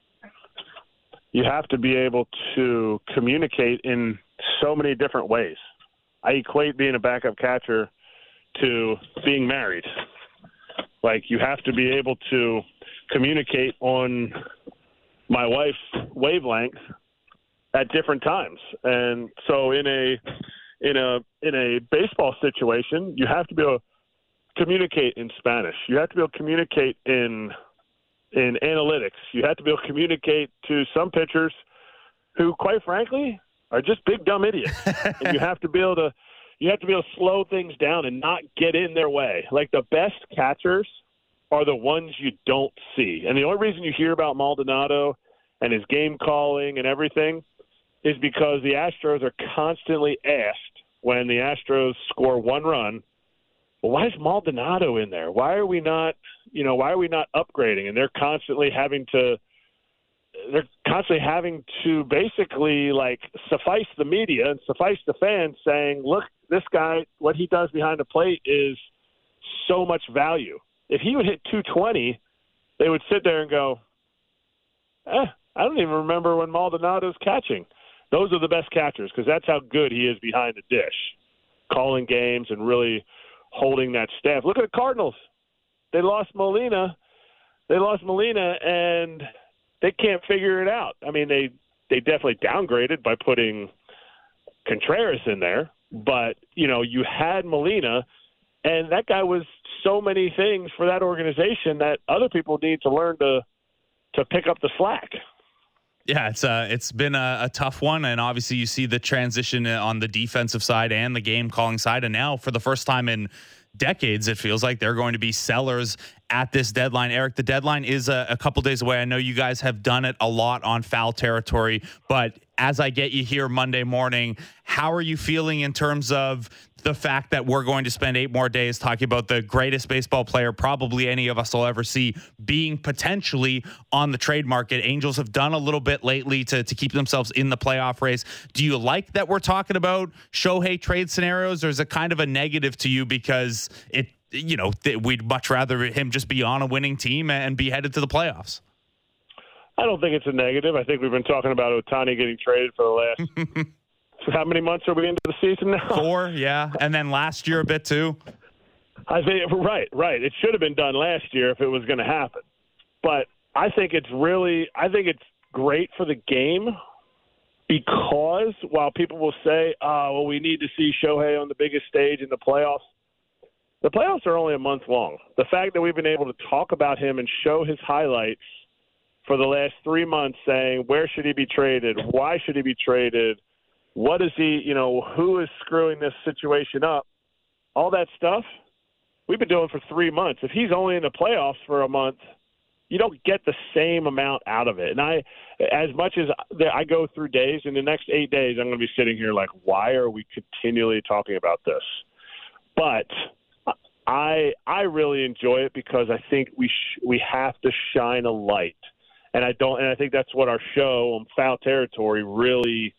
You have to be able to communicate in so many different ways. I equate being a backup catcher to being married. Like, you have to be able to communicate on my wife's wavelength at different times. And so in a in a in a baseball situation, you have to be able to communicate in Spanish. You have to be able to communicate in in analytics. You have to be able to communicate to some pitchers who, quite frankly, are just big dumb idiots. And you have to be able to you have to be able to slow things down and not get in their way. Like, the best catchers are the ones you don't see. And the only reason you hear about Maldonado and his game calling and everything is because the Astros are constantly asked when the Astros score one run, well, why is Maldonado in there? Why are we not, you know, why are we not upgrading? And they're constantly having to, they're constantly having to basically, like, suffice the media and suffice the fans, saying, look, this guy, what he does behind the plate is so much value. If he would hit two twenty, they would sit there and go, eh, I don't even remember when Maldonado's catching. Those are the best catchers, because that's how good he is behind the dish, calling games and really holding that staff. Look at the Cardinals. They lost Molina. They lost Molina, and they can't figure it out. I mean, they, they definitely downgraded by putting Contreras in there. But, you know, you had Molina, and that guy was so many things for that organization that other people need to learn to to pick up the slack.
Yeah, it's uh, it's been a, a tough one, and obviously you see the transition on the defensive side and the game calling side, and now for the first time in decades, it feels like they're going to be sellers at this deadline. Eric, the deadline is a, a couple days away. I know you guys have done it a lot on Foul Territory, but as I get you here Monday morning, how are you feeling in terms of the fact that we're going to spend eight more days talking about the greatest baseball player probably any of us will ever see being potentially on the trade market? Angels have done a little bit lately to, to keep themselves in the playoff race. Do you like that we're talking about Shohei trade scenarios, or is it kind of a negative to you because it, you know, th- we'd much rather him just be on a winning team and be headed to the playoffs?
I don't think it's a negative. I think we've been talking about Ohtani getting traded for the last how many months are we into the season now?
Four, yeah. And then last year a bit too.
I think right, right. It should have been done last year if it was going to happen. But I think it's really, I think it's great for the game because while people will say, oh, well, we need to see Shohei on the biggest stage in the playoffs, the playoffs are only a month long. The fact that we've been able to talk about him and show his highlights for the last three months saying, where should he be traded? Why should he be traded? What is he, you know, who is screwing this situation up? All that stuff we've been doing for three months. If he's only in the playoffs for a month, you don't get the same amount out of it. And I, as much as I go through days, in the next eight days, I'm going to be sitting here like, why are we continually talking about this? But I, I really enjoy it because I think we sh- we have to shine a light. And I don't, and I think that's what our show on Foul Territory really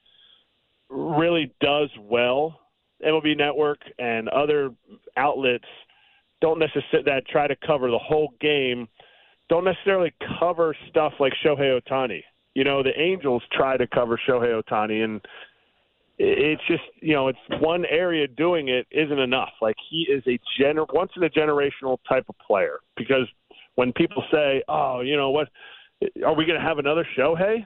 really does well. M L B Network and other outlets don't necessarily that try to cover the whole game, don't necessarily cover stuff like Shohei Ohtani. You know, the Angels try to cover Shohei Ohtani, and it's just, you know, it's one area doing it isn't enough. Like, he is a gener- once in a generational type of player, because when people say, oh, you know what, are we going to have another Shohei?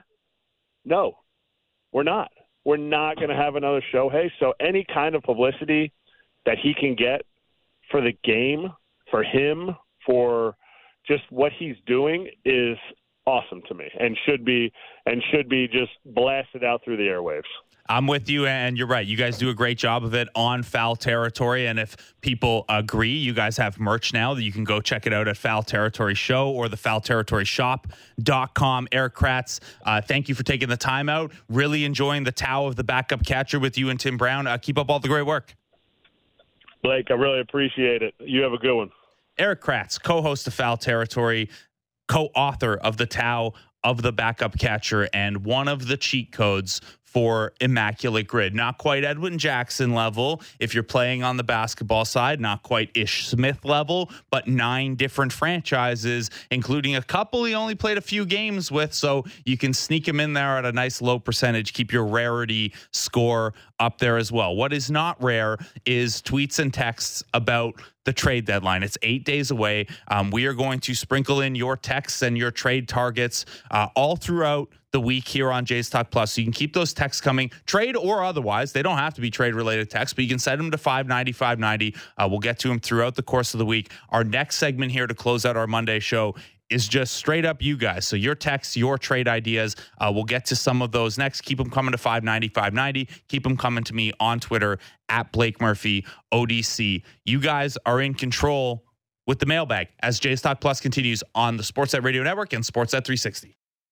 No, we're not. We're not going to have another Shohei. So any kind of publicity that he can get for the game, for him, for just what he's doing is awesome to me, and should be and should be just blasted out through the airwaves.
I'm with you, and you're right. You guys do a great job of it on Foul Territory, and if people agree, you guys have merch now that you can go check it out at Foul Territory Show or the foul territory shop dot com. Eric Kratz, uh, thank you for taking the time out. Really enjoying the Tao of the backup catcher with you and Tim Brown. Uh, keep up all the great work.
Blake, I really appreciate it. You have a good one.
Eric Kratz, co-host of Foul Territory, co-author of the Tao of the backup catcher, and one of the cheat codes for Immaculate Grid. Not quite Edwin Jackson level if you're playing on the basketball side, not quite Ish Smith level, but nine different franchises, including a couple he only played a few games with, so you can sneak him in there at a nice low percentage, keep your rarity score up there as well. What is not rare is tweets and texts about the trade deadline. It's eight days away. Um, we are going to sprinkle in your texts and your trade targets uh, all throughout the week here on Jays Talk Plus. So you can keep those texts coming, trade or otherwise. They don't have to be trade related texts, but you can send them to five ninety, five ninety. Uh, we'll get to them throughout the course of the week. Our next segment here to close out our Monday show is just straight up you guys. So your texts, your trade ideas, uh, we'll get to some of those next. Keep them coming to five ninety, five ninety. Keep them coming to me on Twitter at Blake Murphy O D C. You guys are in control with the mailbag as Jays Talk Plus continues on the Sportsnet Radio Network and Sportsnet three sixty.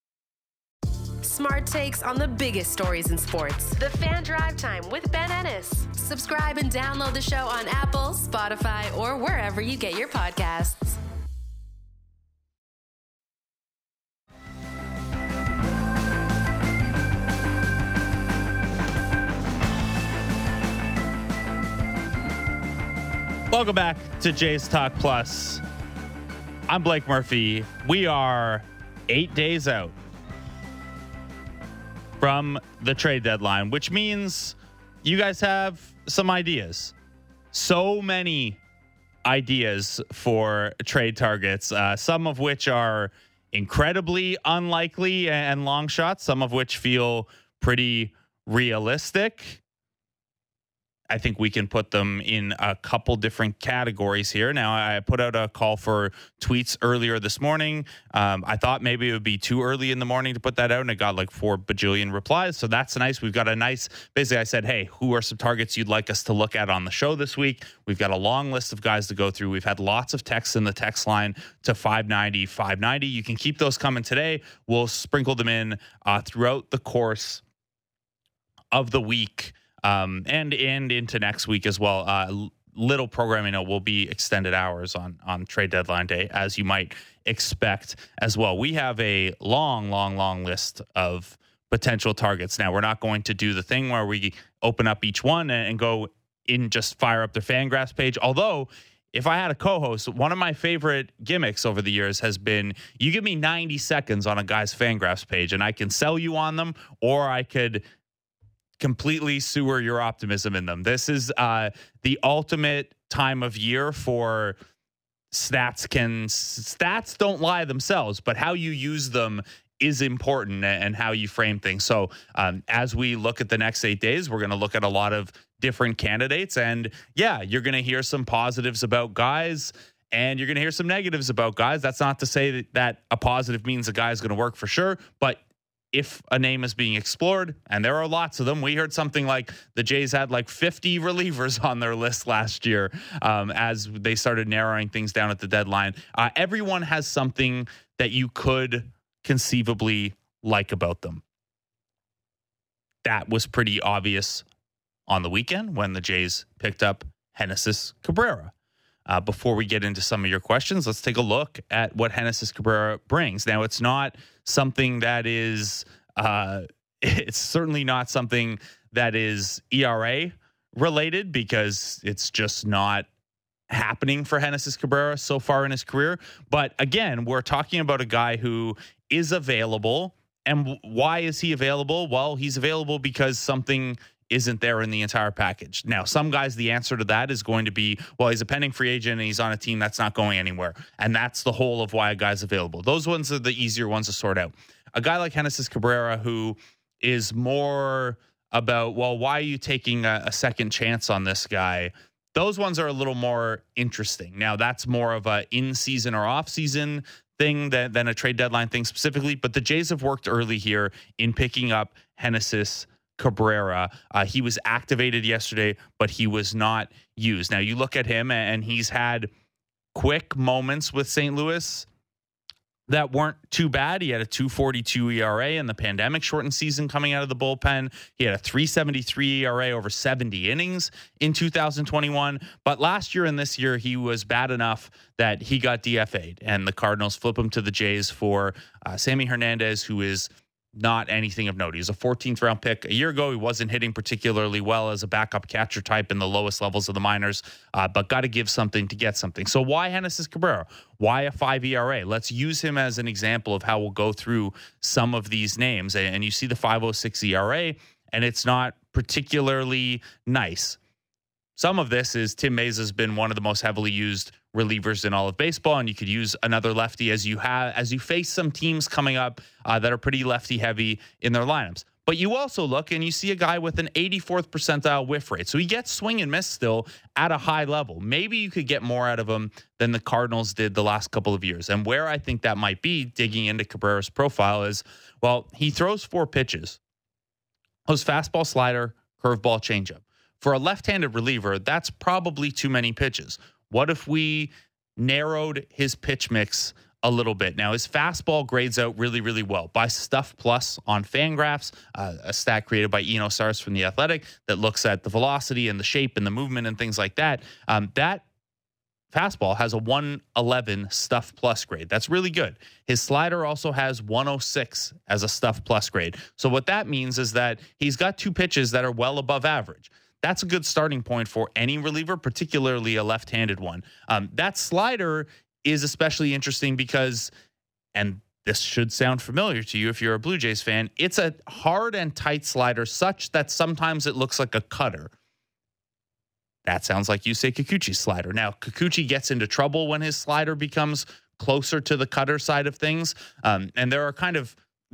Smart takes on the biggest stories in sports. The Fan Drive Time with Ben Ennis. Subscribe and download the show on Apple, Spotify, or wherever you get your podcasts.
Welcome back to Jays Talk Plus. I'm Blake Murphy. We are eight days out from the trade deadline, which means you guys have some ideas. So many ideas for trade targets, uh, some of which are incredibly unlikely and long shots, some of which feel pretty realistic. I think we can put them in a couple different categories here. Now, I put out a call for tweets earlier this morning. Um, I thought maybe it would be too early in the morning to put that out, and it got like four bajillion replies. So that's nice. We've got a nice, basically I said, hey, who are some targets you'd like us to look at on the show this week? We've got a long list of guys to go through. We've had lots of texts in the text line to five ninety, five ninety. You can keep those coming today. We'll sprinkle them in uh, throughout the course of the week. Um, and and into next week as well. Uh, little programming will be extended hours on on trade deadline day, as you might expect as well. We have a long, long, long list of potential targets. Now, we're not going to do the thing where we open up each one and, and go in, just fire up their Fangraphs page. Although, if I had a co-host, one of my favorite gimmicks over the years has been, you give me ninety seconds on a guy's Fangraphs page, and I can sell you on them, or I could completely sewer your optimism in them. This is uh, the ultimate time of year for stats. Can stats don't lie themselves, but how you use them is important, and how you frame things. So um, as we look at the next eight days, we're going to look at a lot of different candidates, and yeah, you're going to hear some positives about guys, and you're going to hear some negatives about guys. That's not to say that, that a positive means a guy is going to work for sure, but if a name is being explored, and there are lots of them, we heard something like the Jays had like fifty relievers on their list last year um, as they started narrowing things down at the deadline. Uh, everyone has something that you could conceivably like about them. That was pretty obvious on the weekend when the Jays picked up Genesis Cabrera. Uh, before we get into some of your questions, let's take a look at what Genesis Cabrera brings. Now, it's not something that is, uh, it's certainly not something that is E R A related, because it's just not happening for Genesis Cabrera so far in his career. But again, we're talking about a guy who is available. And w- why is he available? Well, he's available because something isn't there in the entire package. Now, some guys, the answer to that is going to be, well, he's a pending free agent and he's on a team that's not going anywhere. And that's the whole of why a guy's available. Those ones are the easier ones to sort out. A guy like Genesis Cabrera, who is more about, well, why are you taking a, a second chance on this guy? Those ones are a little more interesting. Now, that's more of a in-season or off-season thing than, than a trade deadline thing specifically. But the Jays have worked early here in picking up Genesis Cabrera. Uh, he was activated yesterday, but he was not used. Now, you look at him, and he's had quick moments with Saint Louis that weren't too bad. He had a two forty-two E R A in the pandemic shortened season coming out of the bullpen. He had a three seventy-three E R A over seventy innings in two thousand twenty-one. But last year and this year, he was bad enough that he got D F A'd, and the Cardinals flip him to the Jays for uh, Sammy Hernandez, who is not anything of note. He was a fourteenth round pick a year ago. He wasn't hitting particularly well as a backup catcher type in the lowest levels of the minors, uh, but got to give something to get something. So why Genesis Cabrera? Why a five E R A? Let's use him as an example of how we'll go through some of these names. And you see the five oh six E R A, and it's not particularly nice. Some of this is Tim Mayza has been one of the most heavily used relievers in all of baseball, and you could use another lefty as you have as you face some teams coming up uh, that are pretty lefty heavy in their lineups. But you also look and you see a guy with an eighty-fourth percentile whiff rate, so he gets swing and miss still at a high level. Maybe you could get more out of him than the Cardinals did the last couple of years. And where I think that might be, digging into Cabrera's profile, is, well, he throws four pitches: those fastball, slider, curveball, changeup. For a left-handed reliever, that's probably too many pitches. What if we narrowed his pitch mix a little bit? Now, his fastball grades out really, really well by Stuff Plus on Fangraphs, uh, a stat created by Eno Sarris from The Athletic that looks at the velocity and the shape and the movement and things like that. Um, that fastball has a one eleven Stuff Plus grade. That's really good. His slider also has one oh six as a Stuff Plus grade. So what that means is that he's got two pitches that are well above average. That's a good starting point for any reliever, particularly a left-handed one. Um, that slider is especially interesting because, and this should sound familiar to you if you're a Blue Jays fan, it's a hard and tight slider such that sometimes it looks like a cutter. That sounds like Yusei Kikuchi's slider. Now, Kikuchi gets into trouble when his slider becomes closer to the cutter side of things. Um, and there are kind of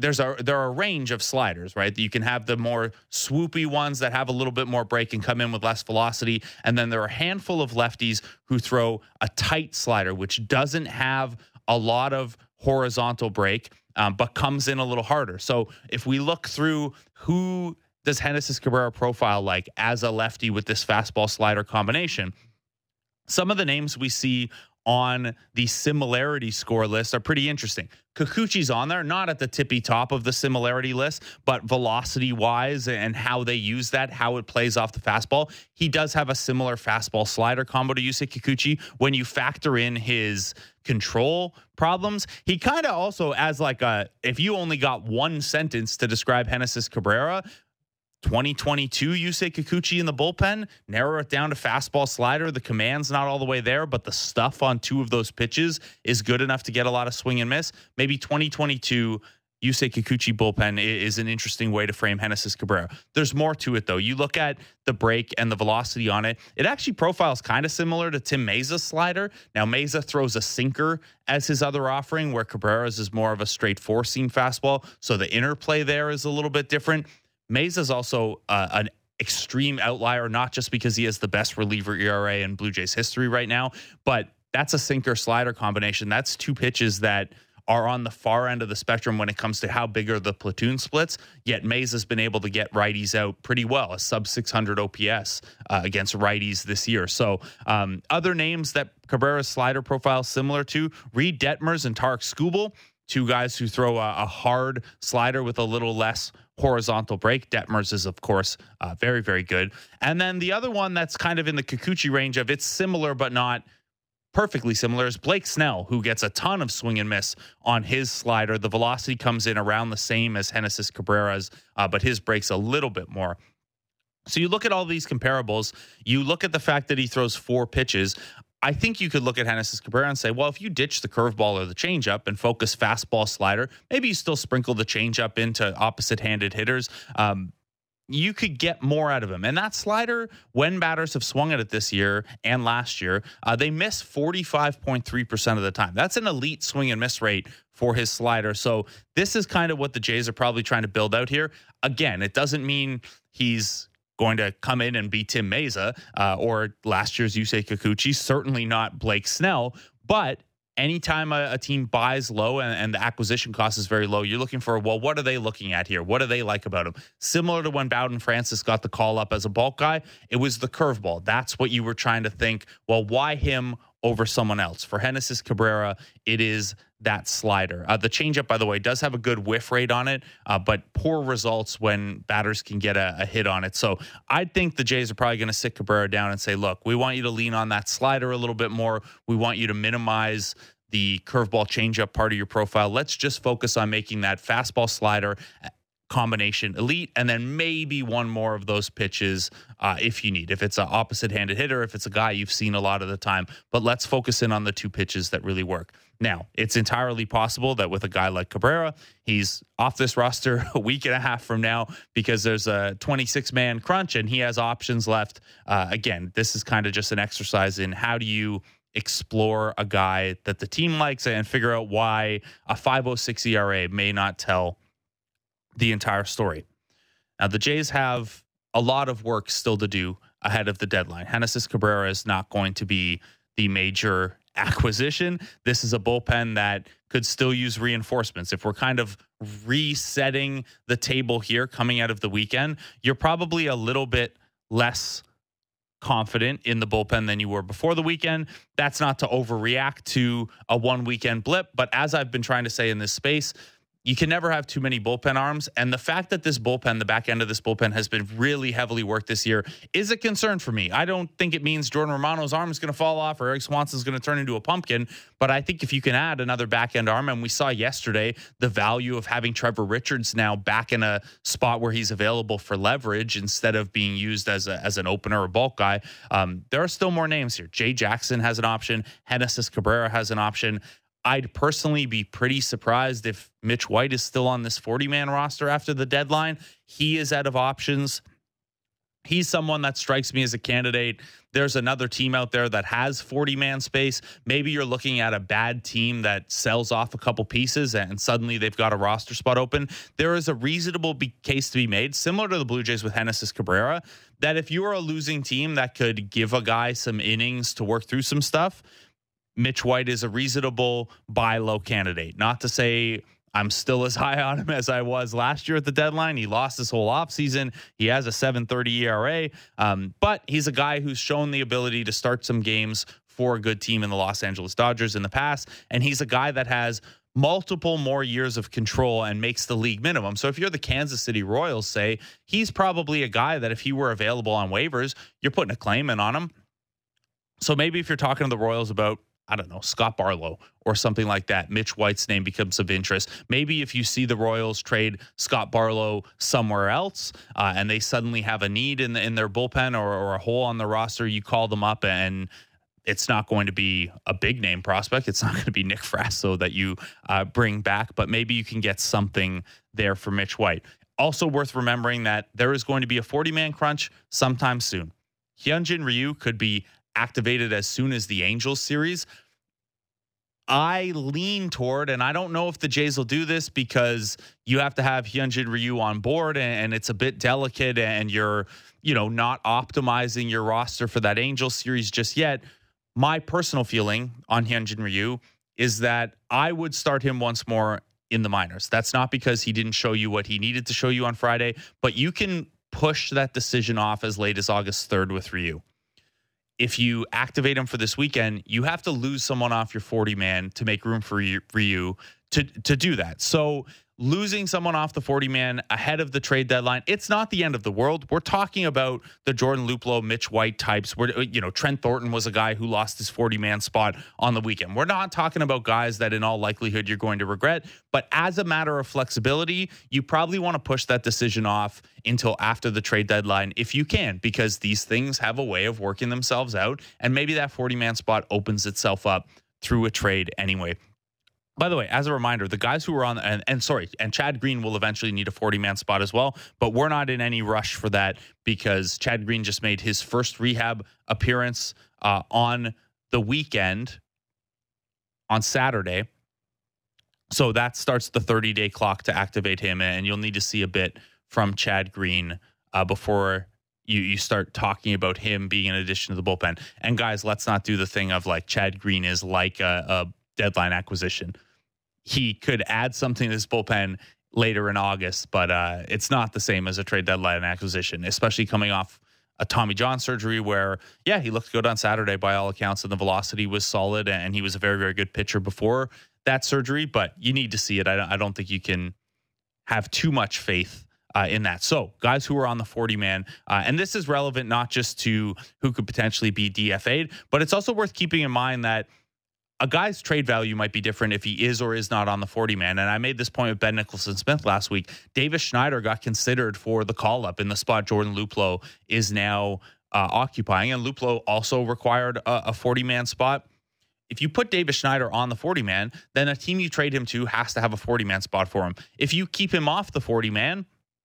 there's a there are a range of sliders, right? You can have the more swoopy ones that have a little bit more break and come in with less velocity. And then there are a handful of lefties who throw a tight slider, which doesn't have a lot of horizontal break, um, but comes in a little harder. So if we look through who does Genesis Cabrera profile like as a lefty with this fastball slider combination, some of the names we see on the similarity score list are pretty interesting. Kikuchi's on there, not at the tippy top of the similarity list, but velocity wise and how they use that, how it plays off the fastball. He does have a similar fastball slider combo to Yusei Kikuchi. When you factor in his control problems, he kind of also, as like a, if you only got one sentence to describe Genesis Cabrera, twenty twenty-two Yusei Kikuchi in the bullpen, narrow it down to fastball slider. The command's not all the way there, but the stuff on two of those pitches is good enough to get a lot of swing and miss. Maybe twenty twenty-two Yusei Kikuchi bullpen is an interesting way to frame Genesis Cabrera. There's more to it, though. You look at the break and the velocity on it, it actually profiles kind of similar to Tim Meza's slider. Now, Meza throws a sinker as his other offering, where Cabrera's is more of a straight four-seam fastball, so the interplay there is a little bit different. Meza is also uh, an extreme outlier, not just because he has the best reliever E R A in Blue Jays history right now, but that's a sinker slider combination. That's two pitches that are on the far end of the spectrum when it comes to how big are the platoon splits. Yet Meza has been able to get righties out pretty well, a sub six hundred O P S uh, against righties this year. So um, other names that Cabrera's slider profile is similar to, Reed Detmers and Tarek Skubal, two guys who throw a, a hard slider with a little less horizontal break. Detmers is, of course, uh, very, very good. And then the other one that's kind of in the Kikuchi range of it's similar but not perfectly similar is Blake Snell, who gets a ton of swing and miss on his slider. The velocity comes in around the same as Genesis Cabrera's, uh, but his breaks a little bit more. So you look at all these comparables, you look at the fact that he throws four pitches. I think you could look at Genesis Cabrera and say, well, if you ditch the curveball or the changeup and focus fastball slider, maybe you still sprinkle the changeup into opposite-handed hitters. Um, you could get more out of him. And that slider, when batters have swung at it this year and last year, uh, they miss forty-five point three percent of the time. That's an elite swing and miss rate for his slider. So this is kind of what the Jays are probably trying to build out here. Again, it doesn't mean he's going to come in and be Tim Meza uh, or last year's Yusei Kikuchi, certainly not Blake Snell. But anytime a, a team buys low and, and the acquisition cost is very low, you're looking for, well, what are they looking at here? What do they like about him? Similar to when Bowden Francis got the call up as a bulk guy, it was the curveball. That's what you were trying to think, well, why him over someone else? For Genesis Cabrera, it is that slider. Uh, the changeup, by the way, does have a good whiff rate on it, uh, but poor results when batters can get a, a hit on it. So I think the Jays are probably going to sit Cabrera down and say, look, we want you to lean on that slider a little bit more. We want you to minimize the curveball changeup part of your profile. Let's just focus on making that fastball slider combination elite, and then maybe one more of those pitches uh, if you need, if it's an opposite-handed hitter, if it's a guy you've seen a lot of the time. But let's focus in on the two pitches that really work. Now, it's entirely possible that with a guy like Cabrera, he's off this roster a week and a half from now because there's a twenty-six man crunch and he has options left. Uh, again, this is kind of just an exercise in how do you explore a guy that the team likes and figure out why a five oh six E R A may not tell the entire story. Now, the Jays have a lot of work still to do ahead of the deadline. Genesis Cabrera is not going to be the major acquisition. This is a bullpen that could still use reinforcements. If we're kind of resetting the table here coming out of the weekend, you're probably a little bit less confident in the bullpen than you were before the weekend. That's not to overreact to a one weekend blip, but as I've been trying to say in this space, you can never have too many bullpen arms. And the fact that this bullpen, the back end of this bullpen, has been really heavily worked this year is a concern for me. I don't think it means Jordan Romano's arm is going to fall off or Eric Swanson's going to turn into a pumpkin. But I think if you can add another back end arm, and we saw yesterday the value of having Trevor Richards now back in a spot where he's available for leverage instead of being used as a, as an opener or bulk guy. Um, there are still more names here. Jay Jackson has an option. Genesis Cabrera has an option. I'd personally be pretty surprised if Mitch White is still on this forty man roster after the deadline. He is out of options. He's someone that strikes me as a candidate. There's another team out there that has forty-man space. Maybe you're looking at a bad team that sells off a couple pieces and suddenly they've got a roster spot open. There is a reasonable be- case to be made, similar to the Blue Jays with Genesis Cabrera, that if you are a losing team that could give a guy some innings to work through some stuff, Mitch White is a reasonable buy low candidate. Not to say I'm still as high on him as I was last year at the deadline. He lost his whole offseason. He has a seven thirty E R A, um, but he's a guy who's shown the ability to start some games for a good team in the Los Angeles Dodgers in the past, and he's a guy that has multiple more years of control and makes the league minimum. So if you're the Kansas City Royals, say, he's probably a guy that if he were available on waivers, you're putting a claim in on him. So maybe if you're talking to the Royals about, I don't know, Scott Barlow or something like that, Mitch White's name becomes of interest. Maybe if you see the Royals trade Scott Barlow somewhere else uh, and they suddenly have a need in the, in their bullpen or, or a hole on the roster, you call them up and it's not going to be a big name prospect. It's not going to be Nick Frasso that you uh, bring back, but maybe you can get something there for Mitch White. Also worth remembering that there is going to be a forty-man crunch sometime soon. Hyunjin Ryu could be activated as soon as the Angels series. I lean toward, and I don't know if the Jays will do this because you have to have Hyunjin Ryu on board and it's a bit delicate and you're, you know, not optimizing your roster for that Angels series just yet. My personal feeling on Hyunjin Ryu is that I would start him once more in the minors. That's not because he didn't show you what he needed to show you on Friday, but you can push that decision off as late as August third with Ryu. If you activate him for this weekend, you have to lose someone off your forty-man to make room for Ryu to, to do that. So losing someone off the forty-man ahead of the trade deadline, it's not the end of the world. We're talking about the Jordan Luplow, Mitch White types. Where, you know, Trent Thornton was a guy who lost his forty-man spot on the weekend. We're not talking about guys that in all likelihood you're going to regret. But as a matter of flexibility, you probably want to push that decision off until after the trade deadline if you can, because these things have a way of working themselves out. And maybe that forty-man spot opens itself up through a trade anyway. By the way, as a reminder, the guys who were on, and, and sorry, and Chad Green will eventually need a forty-man spot as well, but we're not in any rush for that because Chad Green just made his first rehab appearance uh, on the weekend, on Saturday. So that starts the thirty-day clock to activate him, and you'll need to see a bit from Chad Green uh, before you, you start talking about him being an addition to the bullpen. And guys, let's not do the thing of like Chad Green is like a, a deadline acquisition. He could add something to this bullpen later in August, but uh, it's not the same as a trade deadline acquisition, especially coming off a Tommy John surgery where, yeah, he looked good on Saturday by all accounts and the velocity was solid and he was a very, very good pitcher before that surgery, but you need to see it. I, I don't think you can have too much faith uh, in that. So guys who are on the forty-man, uh, and this is relevant not just to who could potentially be D F A'd, but it's also worth keeping in mind that a guy's trade value might be different if he is or is not on the forty-man. And I made this point with Ben Nicholson-Smith last week. Davis Schneider got considered for the call-up in the spot Jordan Luplow is now uh, occupying. And Luplow also required a, a forty-man spot. If you put Davis Schneider on the forty-man, then a team you trade him to has to have a forty-man spot for him. If you keep him off the forty-man,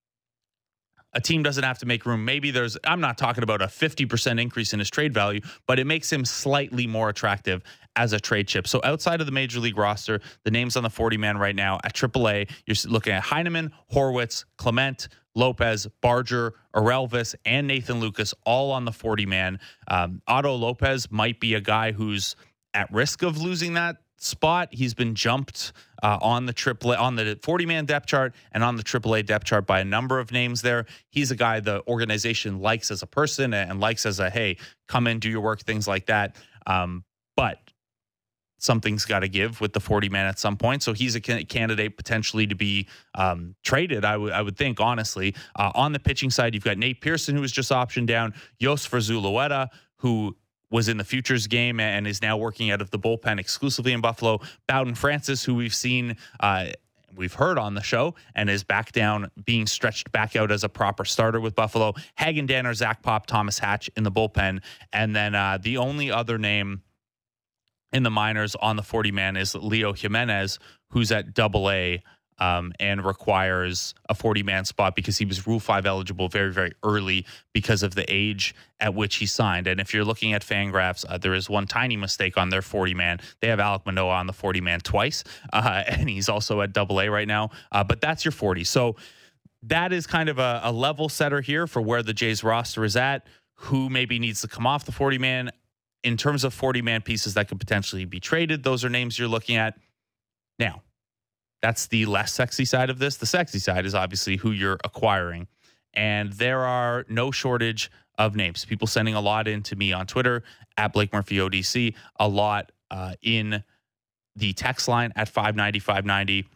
a team doesn't have to make room. Maybe there's, I'm not talking about a fifty percent increase in his trade value, but it makes him slightly more attractive as a trade chip. So outside of the major league roster, the names on the forty-man right now at triple A, you're looking at Heineman, Horwitz, Clement, Lopez, Barger, Orelvis, and Nathan Lucas, all on the forty-man. Um, Otto Lopez might be a guy who's at risk of losing that spot. He's been jumped uh, on the triple A, on the forty-man depth chart and on the triple A depth chart by a number of names there. He's a guy the organization likes as a person and likes as a, hey, come in, do your work, things like that. Um, but something's got to give with the forty-man at some point. So he's a candidate potentially to be um, traded, I would I would think, honestly. Uh, on the pitching side, you've got Nate Pearson, who was just optioned down, Yosfer Zulueta, who was in the futures game and is now working out of the bullpen exclusively in Buffalo. Bowden Francis, who we've seen, uh, we've heard on the show, and is back down, being stretched back out as a proper starter with Buffalo. Hagen Danner, Zach Pop, Thomas Hatch in the bullpen. And then uh, the only other name in the minors on the forty-man is Leo Jimenez, who's at double A um, and requires a forty-man spot because he was Rule five eligible very, very early because of the age at which he signed. And if you're looking at Fangraphs, uh, there is one tiny mistake on their forty-man. They have Alek Manoah on the forty-man twice, uh, and he's also at double A right now. Uh, but that's your forty. So that is kind of a, a level setter here for where the Jays roster is at, who maybe needs to come off the forty-man. In terms of forty-man pieces that could potentially be traded, those are names you're looking at. Now, that's the less sexy side of this. The sexy side is obviously who you're acquiring. And there are no shortage of names. People sending a lot in to me on Twitter, at Blake Murphy O D C, a lot uh, in the text line at five ninety, five ninety.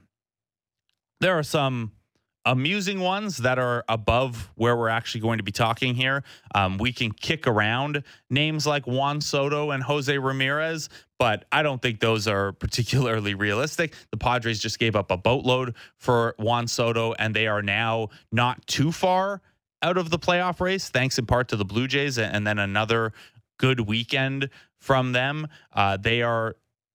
There are some amusing ones that are above where we're actually going to be talking here. Um, we can kick around names like Juan Soto and Jose Ramirez, but I don't think those are particularly realistic. The Padres just gave up a boatload for Juan Soto, and they are now not too far out of the playoff race, thanks in part to the Blue Jays, and then another good weekend from them. Uh, they are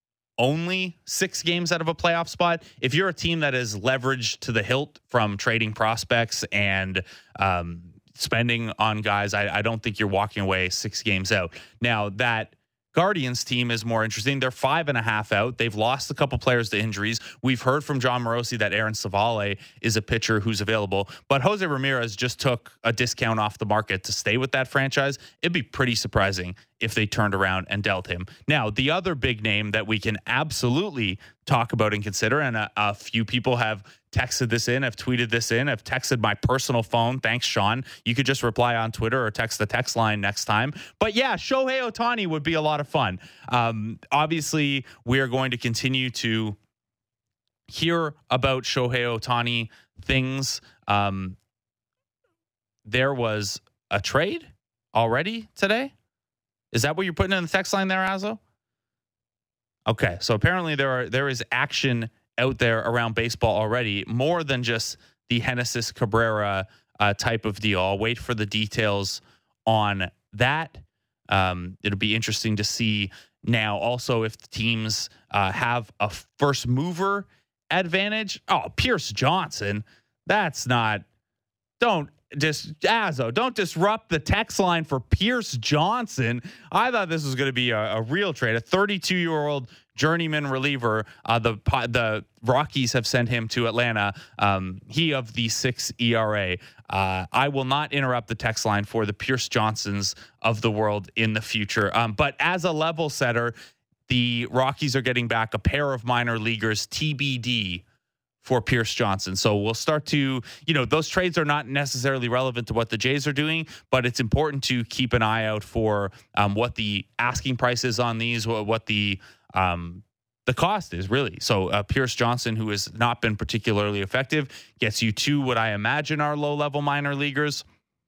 only six games out of a playoff spot. If you're a team that is leveraged to the hilt from trading prospects and um, spending on guys, I, I don't think you're walking away six games out. Now, that Guardians team is more interesting. They're five and a half out. They've lost a couple players to injuries. We've heard from John Morosi that Aaron Savale is a pitcher who's available, but Jose Ramirez just took a discount off the market to stay with that franchise. It'd be pretty surprising if they turned around and dealt him. Now, the other big name that we can absolutely talk about and consider, and a, a few people have texted this in, have tweeted this in, have texted my personal phone. Thanks, Sean. You could just reply on Twitter or text the text line next time. But yeah, Shohei Ohtani would be a lot of fun. Um, obviously, we are going to continue to hear about Shohei Ohtani things. Um, there was a trade already today. Is that what you're putting in the text line there, Azo? Okay, so apparently there are there is action out there around baseball already, more than just the Genesis Cabrera uh, type of deal. I'll wait for the details on that. Um, it'll be interesting to see now also if the teams uh, have a first mover advantage. Oh, Pierce Johnson. That's not, don't just, Azo, don't disrupt the text line for Pierce Johnson. I thought this was going to be a, a real trade, a thirty-two-year-old journeyman reliever. Uh, the the Rockies have sent him to Atlanta. Um, he of the six E R A. Uh, I will not interrupt the text line for the Pierce Johnsons of the world in the future. Um, but as a level setter, the Rockies are getting back a pair of minor leaguers, T B D, for Pierce Johnson. So we'll start to, you know, those trades are not necessarily relevant to what the Jays are doing, but it's important to keep an eye out for um, what the asking price is on these, what, what the um, the cost is really. So uh, Pierce Johnson, who has not been particularly effective, gets you to what I imagine are low-level minor leaguers.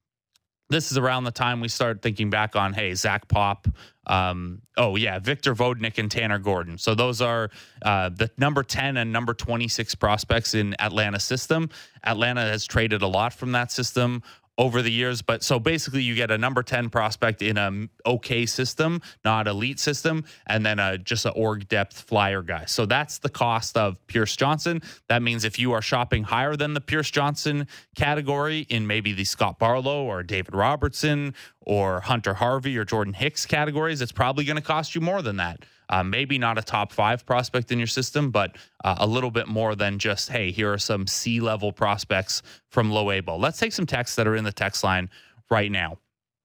This is around the time we start thinking back on, hey, Zach Pop. Um, oh, yeah, Victor Vodnik and Tanner Gordon. So those are uh, the number ten and number twenty-six prospects in Atlanta's system. Atlanta has traded a lot from that system over the years. But so basically you get a number ten prospect in a okay system, not elite system, and then a, just an org depth flyer guy. So that's the cost of Pierce Johnson. That means if you are shopping higher than the Pierce Johnson category in maybe the Scott Barlow or David Robertson or Hunter Harvey or Jordan Hicks categories, it's probably going to cost you more than that. Uh, maybe not a top five prospect in your system, but uh, a little bit more than just, hey, here are some C-level prospects from low A ball. Let's take some texts that are in the text line right now.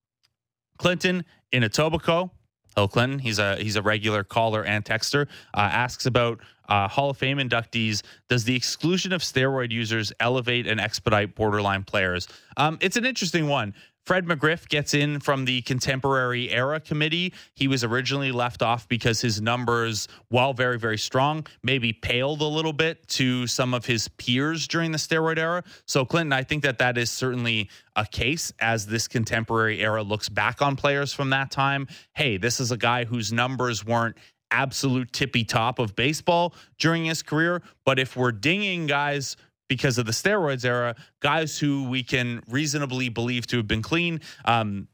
Clinton in Etobicoke. Hello, Clinton. He's a he's a regular caller and texter. Uh, asks about uh, Hall of Fame inductees. Does the exclusion of steroid users elevate and expedite borderline players? Um, it's an interesting one. Fred McGriff gets in from the contemporary era committee. He was originally left off because his numbers, while very, very strong, maybe paled a little bit to some of his peers during the steroid era. So, Clinton, I think that that is certainly a case as this contemporary era looks back on players from that time. Hey, this is a guy whose numbers weren't absolute tippy top of baseball during his career. But if we're dinging guys because of the steroids era, guys who we can reasonably believe to have been clean, um,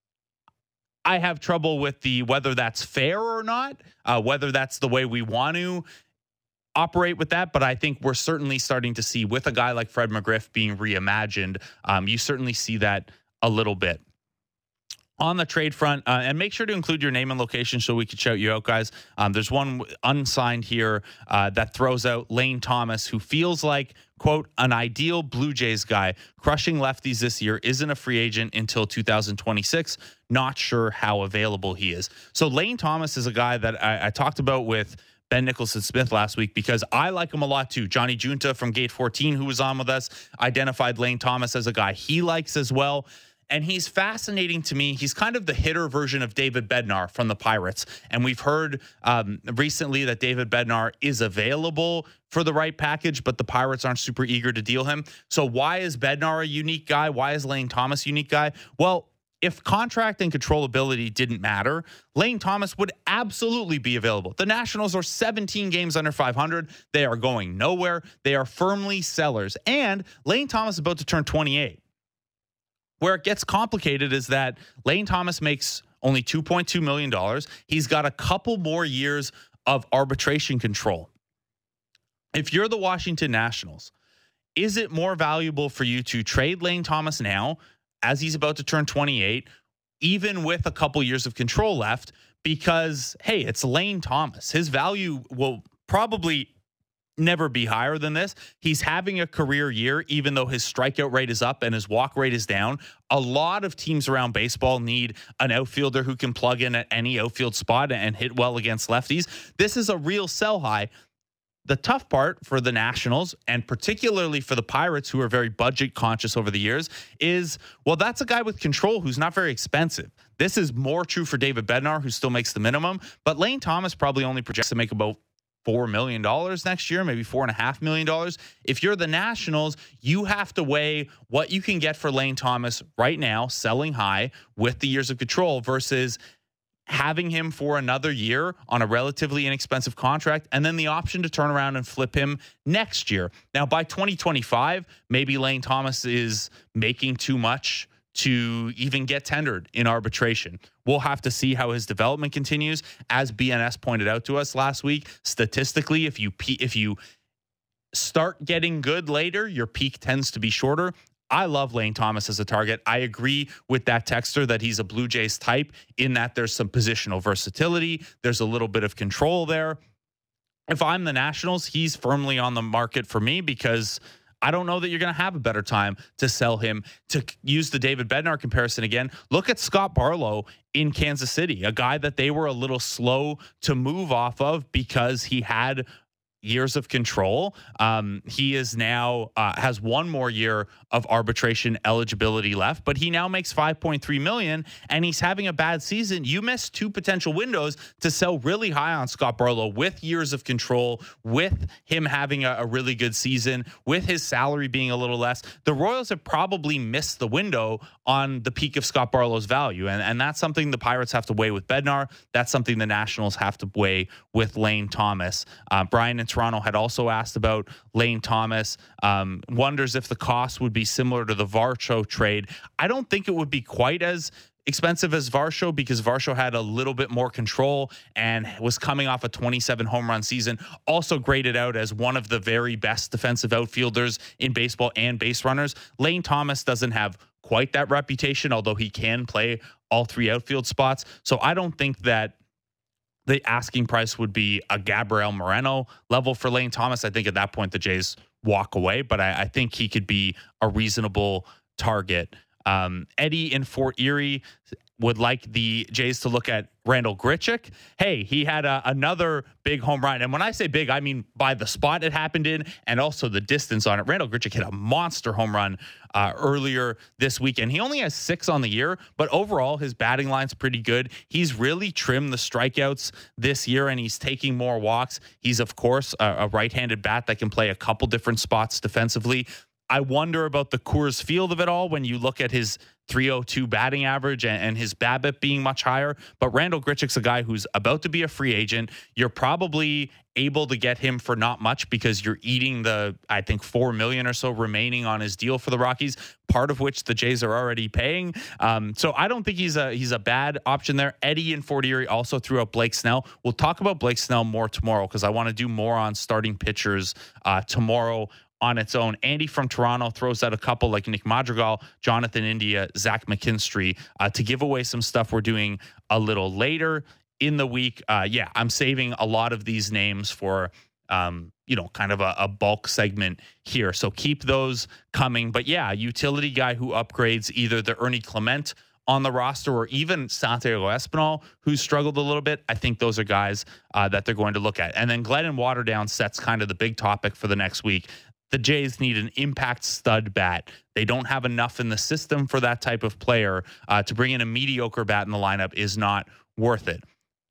I have trouble with the whether that's fair or not, uh, whether that's the way we want to operate with that, but I think we're certainly starting to see with a guy like Fred McGriff being reimagined, um, you certainly see that a little bit. On the trade front, uh, and make sure to include your name and location so we can shout you out, guys. Um, there's one unsigned here uh, that throws out Lane Thomas, who feels like, quote, an ideal Blue Jays guy, crushing lefties this year, isn't a free agent until two thousand twenty-six. Not sure how available he is. So Lane Thomas is a guy that I, I talked about with Ben Nicholson-Smith last week because I like him a lot too. Johnny Junta from Gate fourteen, who was on with us, identified Lane Thomas as a guy he likes as well. And he's fascinating to me. He's kind of the hitter version of David Bednar from the Pirates. And we've heard um, recently that David Bednar is available for the right package, but the Pirates aren't super eager to deal him. So why is Bednar a unique guy? Why is Lane Thomas a unique guy? Well, if contract and controllability didn't matter, Lane Thomas would absolutely be available. The Nationals are seventeen games under five hundred. They are going nowhere. They are firmly sellers. And Lane Thomas is about to turn twenty-eight. Where it gets complicated is that Lane Thomas makes only two point two million dollars. He's got a couple more years of arbitration control. If you're the Washington Nationals, is it more valuable for you to trade Lane Thomas now, as he's about to turn twenty-eight, even with a couple years of control left? Because, hey, it's Lane Thomas. His value will probably never be higher than this. He's having a career year, even though his strikeout rate is up and his walk rate is down. A lot of teams around baseball need an outfielder who can plug in at any outfield spot and hit well against lefties. This is a real sell high. The tough part for the Nationals, and particularly for the Pirates, who are very budget conscious over the years, is, well, that's a guy with control who's not very expensive. This is more true for David Bednar, who still makes the minimum, but Lane Thomas probably only projects to make about four million dollars next year, maybe four point five million dollars. If you're the Nationals, you have to weigh what you can get for Lane Thomas right now, selling high with the years of control, versus having him for another year on a relatively inexpensive contract, and then the option to turn around and flip him next year. Now, by twenty twenty-five, maybe Lane Thomas is making too much to even get tendered in arbitration. We'll have to see how his development continues. As B N S pointed out to us last week, statistically, if you pe- if you start getting good later, your peak tends to be shorter. I love Lane Thomas as a target. I agree with that texter that he's a Blue Jays type in that there's some positional versatility. There's a little bit of control there. If I'm the Nationals, he's firmly on the market for me because I don't know that you're going to have a better time to sell him. To use the David Bednar comparison again, look at Scott Barlow in Kansas City, a guy that they were a little slow to move off of because he had years of control. Um, he is now uh, has one more year of arbitration eligibility left, but he now makes five point three million dollars and he's having a bad season. You missed two potential windows to sell really high on Scott Barlow with years of control, with him having a, a really good season, with his salary being a little less. The Royals have probably missed the window on the peak of Scott Barlow's value. And, and that's something the Pirates have to weigh with Bednar. That's something the Nationals have to weigh with Lane Thomas. Uh, Brian in Toronto had also asked about Lane Thomas, um, wonders if the cost would be similar to the Varsho trade. I don't think it would be quite as expensive as Varsho because Varsho had a little bit more control and was coming off a twenty-seven home run season, also graded out as one of the very best defensive outfielders in baseball and base runners. Lane Thomas doesn't have quite that reputation, although he can play all three outfield spots. So I don't think that the asking price would be a Gabriel Moreno level for Lane Thomas. I think at that point the Jays walk away, but I, I think he could be a reasonable target. Um, Eddie in Fort Erie would like the Jays to look at Randall Grichuk. Hey, he had a, another big home run. And when I say big, I mean by the spot it happened in and also the distance on it. Randall Grichuk hit a monster home run uh, earlier this weekend. He only has six on the year, but overall his batting line's pretty good. He's really trimmed the strikeouts this year and he's taking more walks. He's, of course, a, a right-handed bat that can play a couple different spots defensively. I wonder about the Coors Field of it all when you look at his three oh two batting average and, and his BABIP being much higher. But Randal Grichuk's a guy who's about to be a free agent. You're probably able to get him for not much because you're eating the, I think, four million or so remaining on his deal for the Rockies, part of which the Jays are already paying. Um, so I don't think he's a he's a bad option there. Eddie in Fort Erie also threw up Blake Snell. We'll talk about Blake Snell more tomorrow because I want to do more on starting pitchers uh, tomorrow on its own. Andy from Toronto throws out a couple like Nick Madrigal, Jonathan India, Zach McKinstry uh, to give away some stuff we're doing a little later in the week. Uh, yeah, I'm saving a lot of these names for, um, you know, kind of a, a bulk segment here. So keep those coming. But yeah, utility guy who upgrades either the Ernie Clement on the roster or even Santiago Espinal, who's struggled a little bit. I think those are guys uh, that they're going to look at. And then Glennon Waterdown sets kind of the big topic for the next week. The Jays need an impact stud bat. They don't have enough in the system for that type of player. Uh, to bring in a mediocre bat in the lineup is not worth it.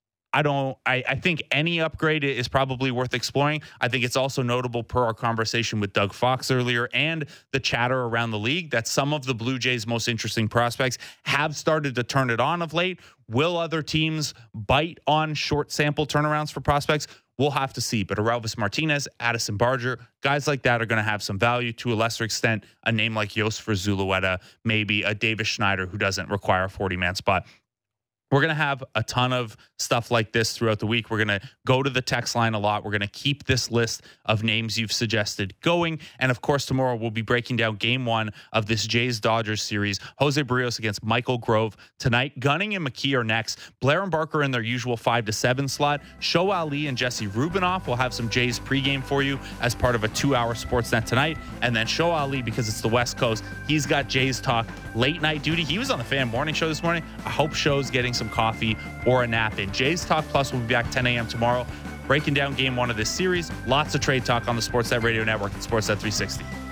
I don't, I, I think any upgrade is probably worth exploring. I think it's also notable per our conversation with Doug Fox earlier and the chatter around the league that some of the Blue Jays' most interesting prospects have started to turn it on of late. Will other teams bite on short sample turnarounds for prospects? We'll have to see. But Aurelvis Martinez, Addison Barger, guys like that are going to have some value. To a lesser extent, a name like Joseph Zulueta, maybe a Davis Schneider who doesn't require a forty-man spot. We're going to have a ton of stuff like this throughout the week. We're going to go to the text line a lot. We're going to keep this list of names you've suggested going. And of course, tomorrow we'll be breaking down game one of this Jays-Dodgers series. Jose Barrios against Michael Grove tonight. Gunning and McKee are next. Blair and Barker in their usual five to seven slot. Show Ali and Jesse Rubinoff will have some Jays pregame for you as part of a two-hour Sportsnet tonight. And then Show Ali, because it's the West Coast, he's got Jays talk late night duty. He was on the Fan Morning Show this morning. I hope Show's getting some coffee or a nap in. Jays Talk Plus will be back ten a.m. tomorrow, breaking down game one of this series. Lots of trade talk on the Sportsnet Radio Network and Sportsnet three sixty.